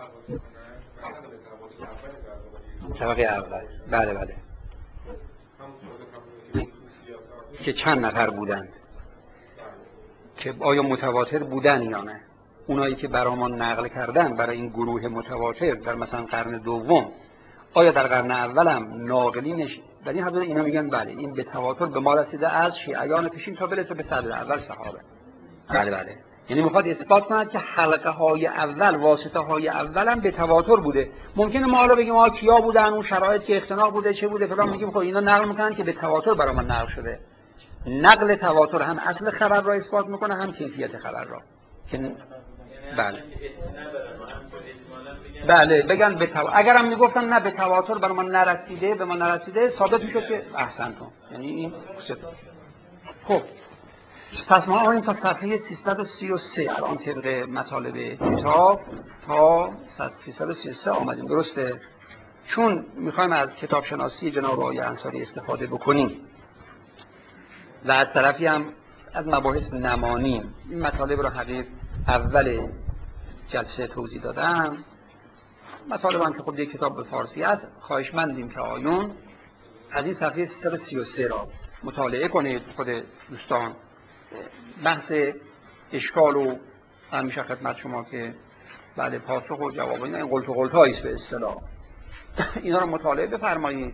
طبقه اول. بله بله. که چند نفر بودند، که آیا متواتر بودن یا نه. اونایی که برامون نقل کردن برای این گروه متواتر در مثلا قرن دوم، آیا در قرن اولم ناقلینش در این حد اینا میگن بله این به تواتر به ما رسیده از شیعیان پیشین تا برسه به صدر اول صحابه. بله بله، یعنی میخواد اثبات کند که حلقه های اول، واسطه های اول هم به تواتر بوده. ممکنه ما حالا بگیم آ کیا بودن، اون شرایط که اختناق بوده چه بوده فلان، میگیم خب اینا نقل میکنن که به تواتر برای من نقل شده. نقل تواتر هم اصل خبر را اثبات میکنه هم کیفیت خبر را. که بله بله بگن به تو... اگر هم میگفتن نه به تواتر برای من نرسیده، به من نرسیده، ثابت میشد که احسنتون، یعنی این خب. پس ما آمدیم تا صفحه سیصد و سی و سه الان طبق مطالب کتاب تا سیصد و سی و سه آمدیم، درسته؟ چون میخوایم از کتاب شناسی جناب آقای انصاری استفاده بکنیم و از طرفی هم از مباحث نمانیم. این مطالب رو حقیق اول جلسه توضیح دادم. مطالب هم که خب یک کتاب به فارسی است، خواهشمندیم که آیون از این صفحه سیصد و سی و سه را مطالعه کنید خود دوستان. بحث اشکال و همیشه خدمت شما که بعد پاسخ و جواب اینا این قلت و قلت هاییست به اصطلاح. اینا رو مطالعه بفرمایید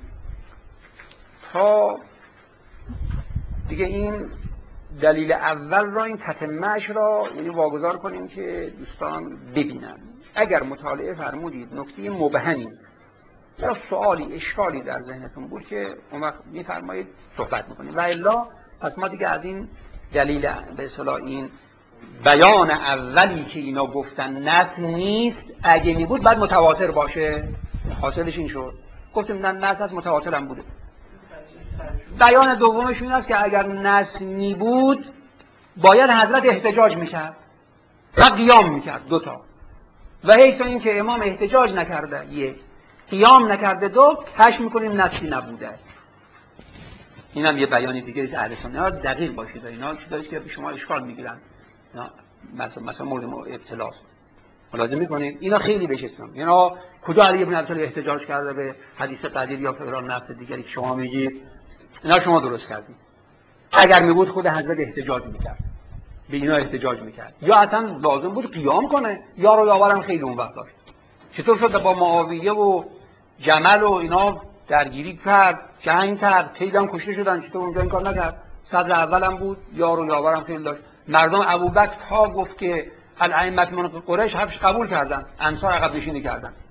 تا دیگه این دلیل اول را، این تتمه‌اش را یعنی واگذار کنیم که دوستان ببینن. اگر مطالعه فرمودید نکته مبهمی یا سوالی اشکالی در ذهنتون بود که اون وقت میفرمایید صحبت میکنیم، و الا پس ما دیگه از این دلیل به اصطلاح این بیان اولی که اینا گفتن نص نیست، اگه می بود بعد متواتر باشه، حاصلش این شد گفتیم نه نص از متواتر هم بوده. بیان دومش این است که اگر نص می بود باید حضرت احتجاج میکرد و قیام میکرد، دوتا. و حیث این که امام احتجاج نکرده، یک قیام نکرده، دو کشف میکنیم نصی نبوده. این هم یه بیانی دیگه از اهل سنت. اینا دقیق باشید، اینا چیزایی که به شما اشکال میگیرن، اینا مثلا مثلا مورد ابتلاس ملاحظه میکنید. اینا خیلی بهشستم. اینا کجا علی ابن ابی طالب احتجاج کرده به حدیث قدیر یا فلان نص دیگری که شما میگید؟ اینا شما درست کردید. اگر میبود خود حضرت احتجاج میکرد، به اینا احتجاج میکرد، یا اصلا لازم بود قیام کنه. یار و یاورم خیلی اون وقت داشت. چطور شد با معاویه و جمل و اینا درگیری کرد، جنگ کرد، خیلی هم کشته شدن، چطور اونجا این کار نکرد؟ صدر اولم بود، یار و یاورم خیلی داشت. مردم ابوبکر تا گفت که الائمه من قریش حرفش قبول کردن، انصار عقب نشینی کردن.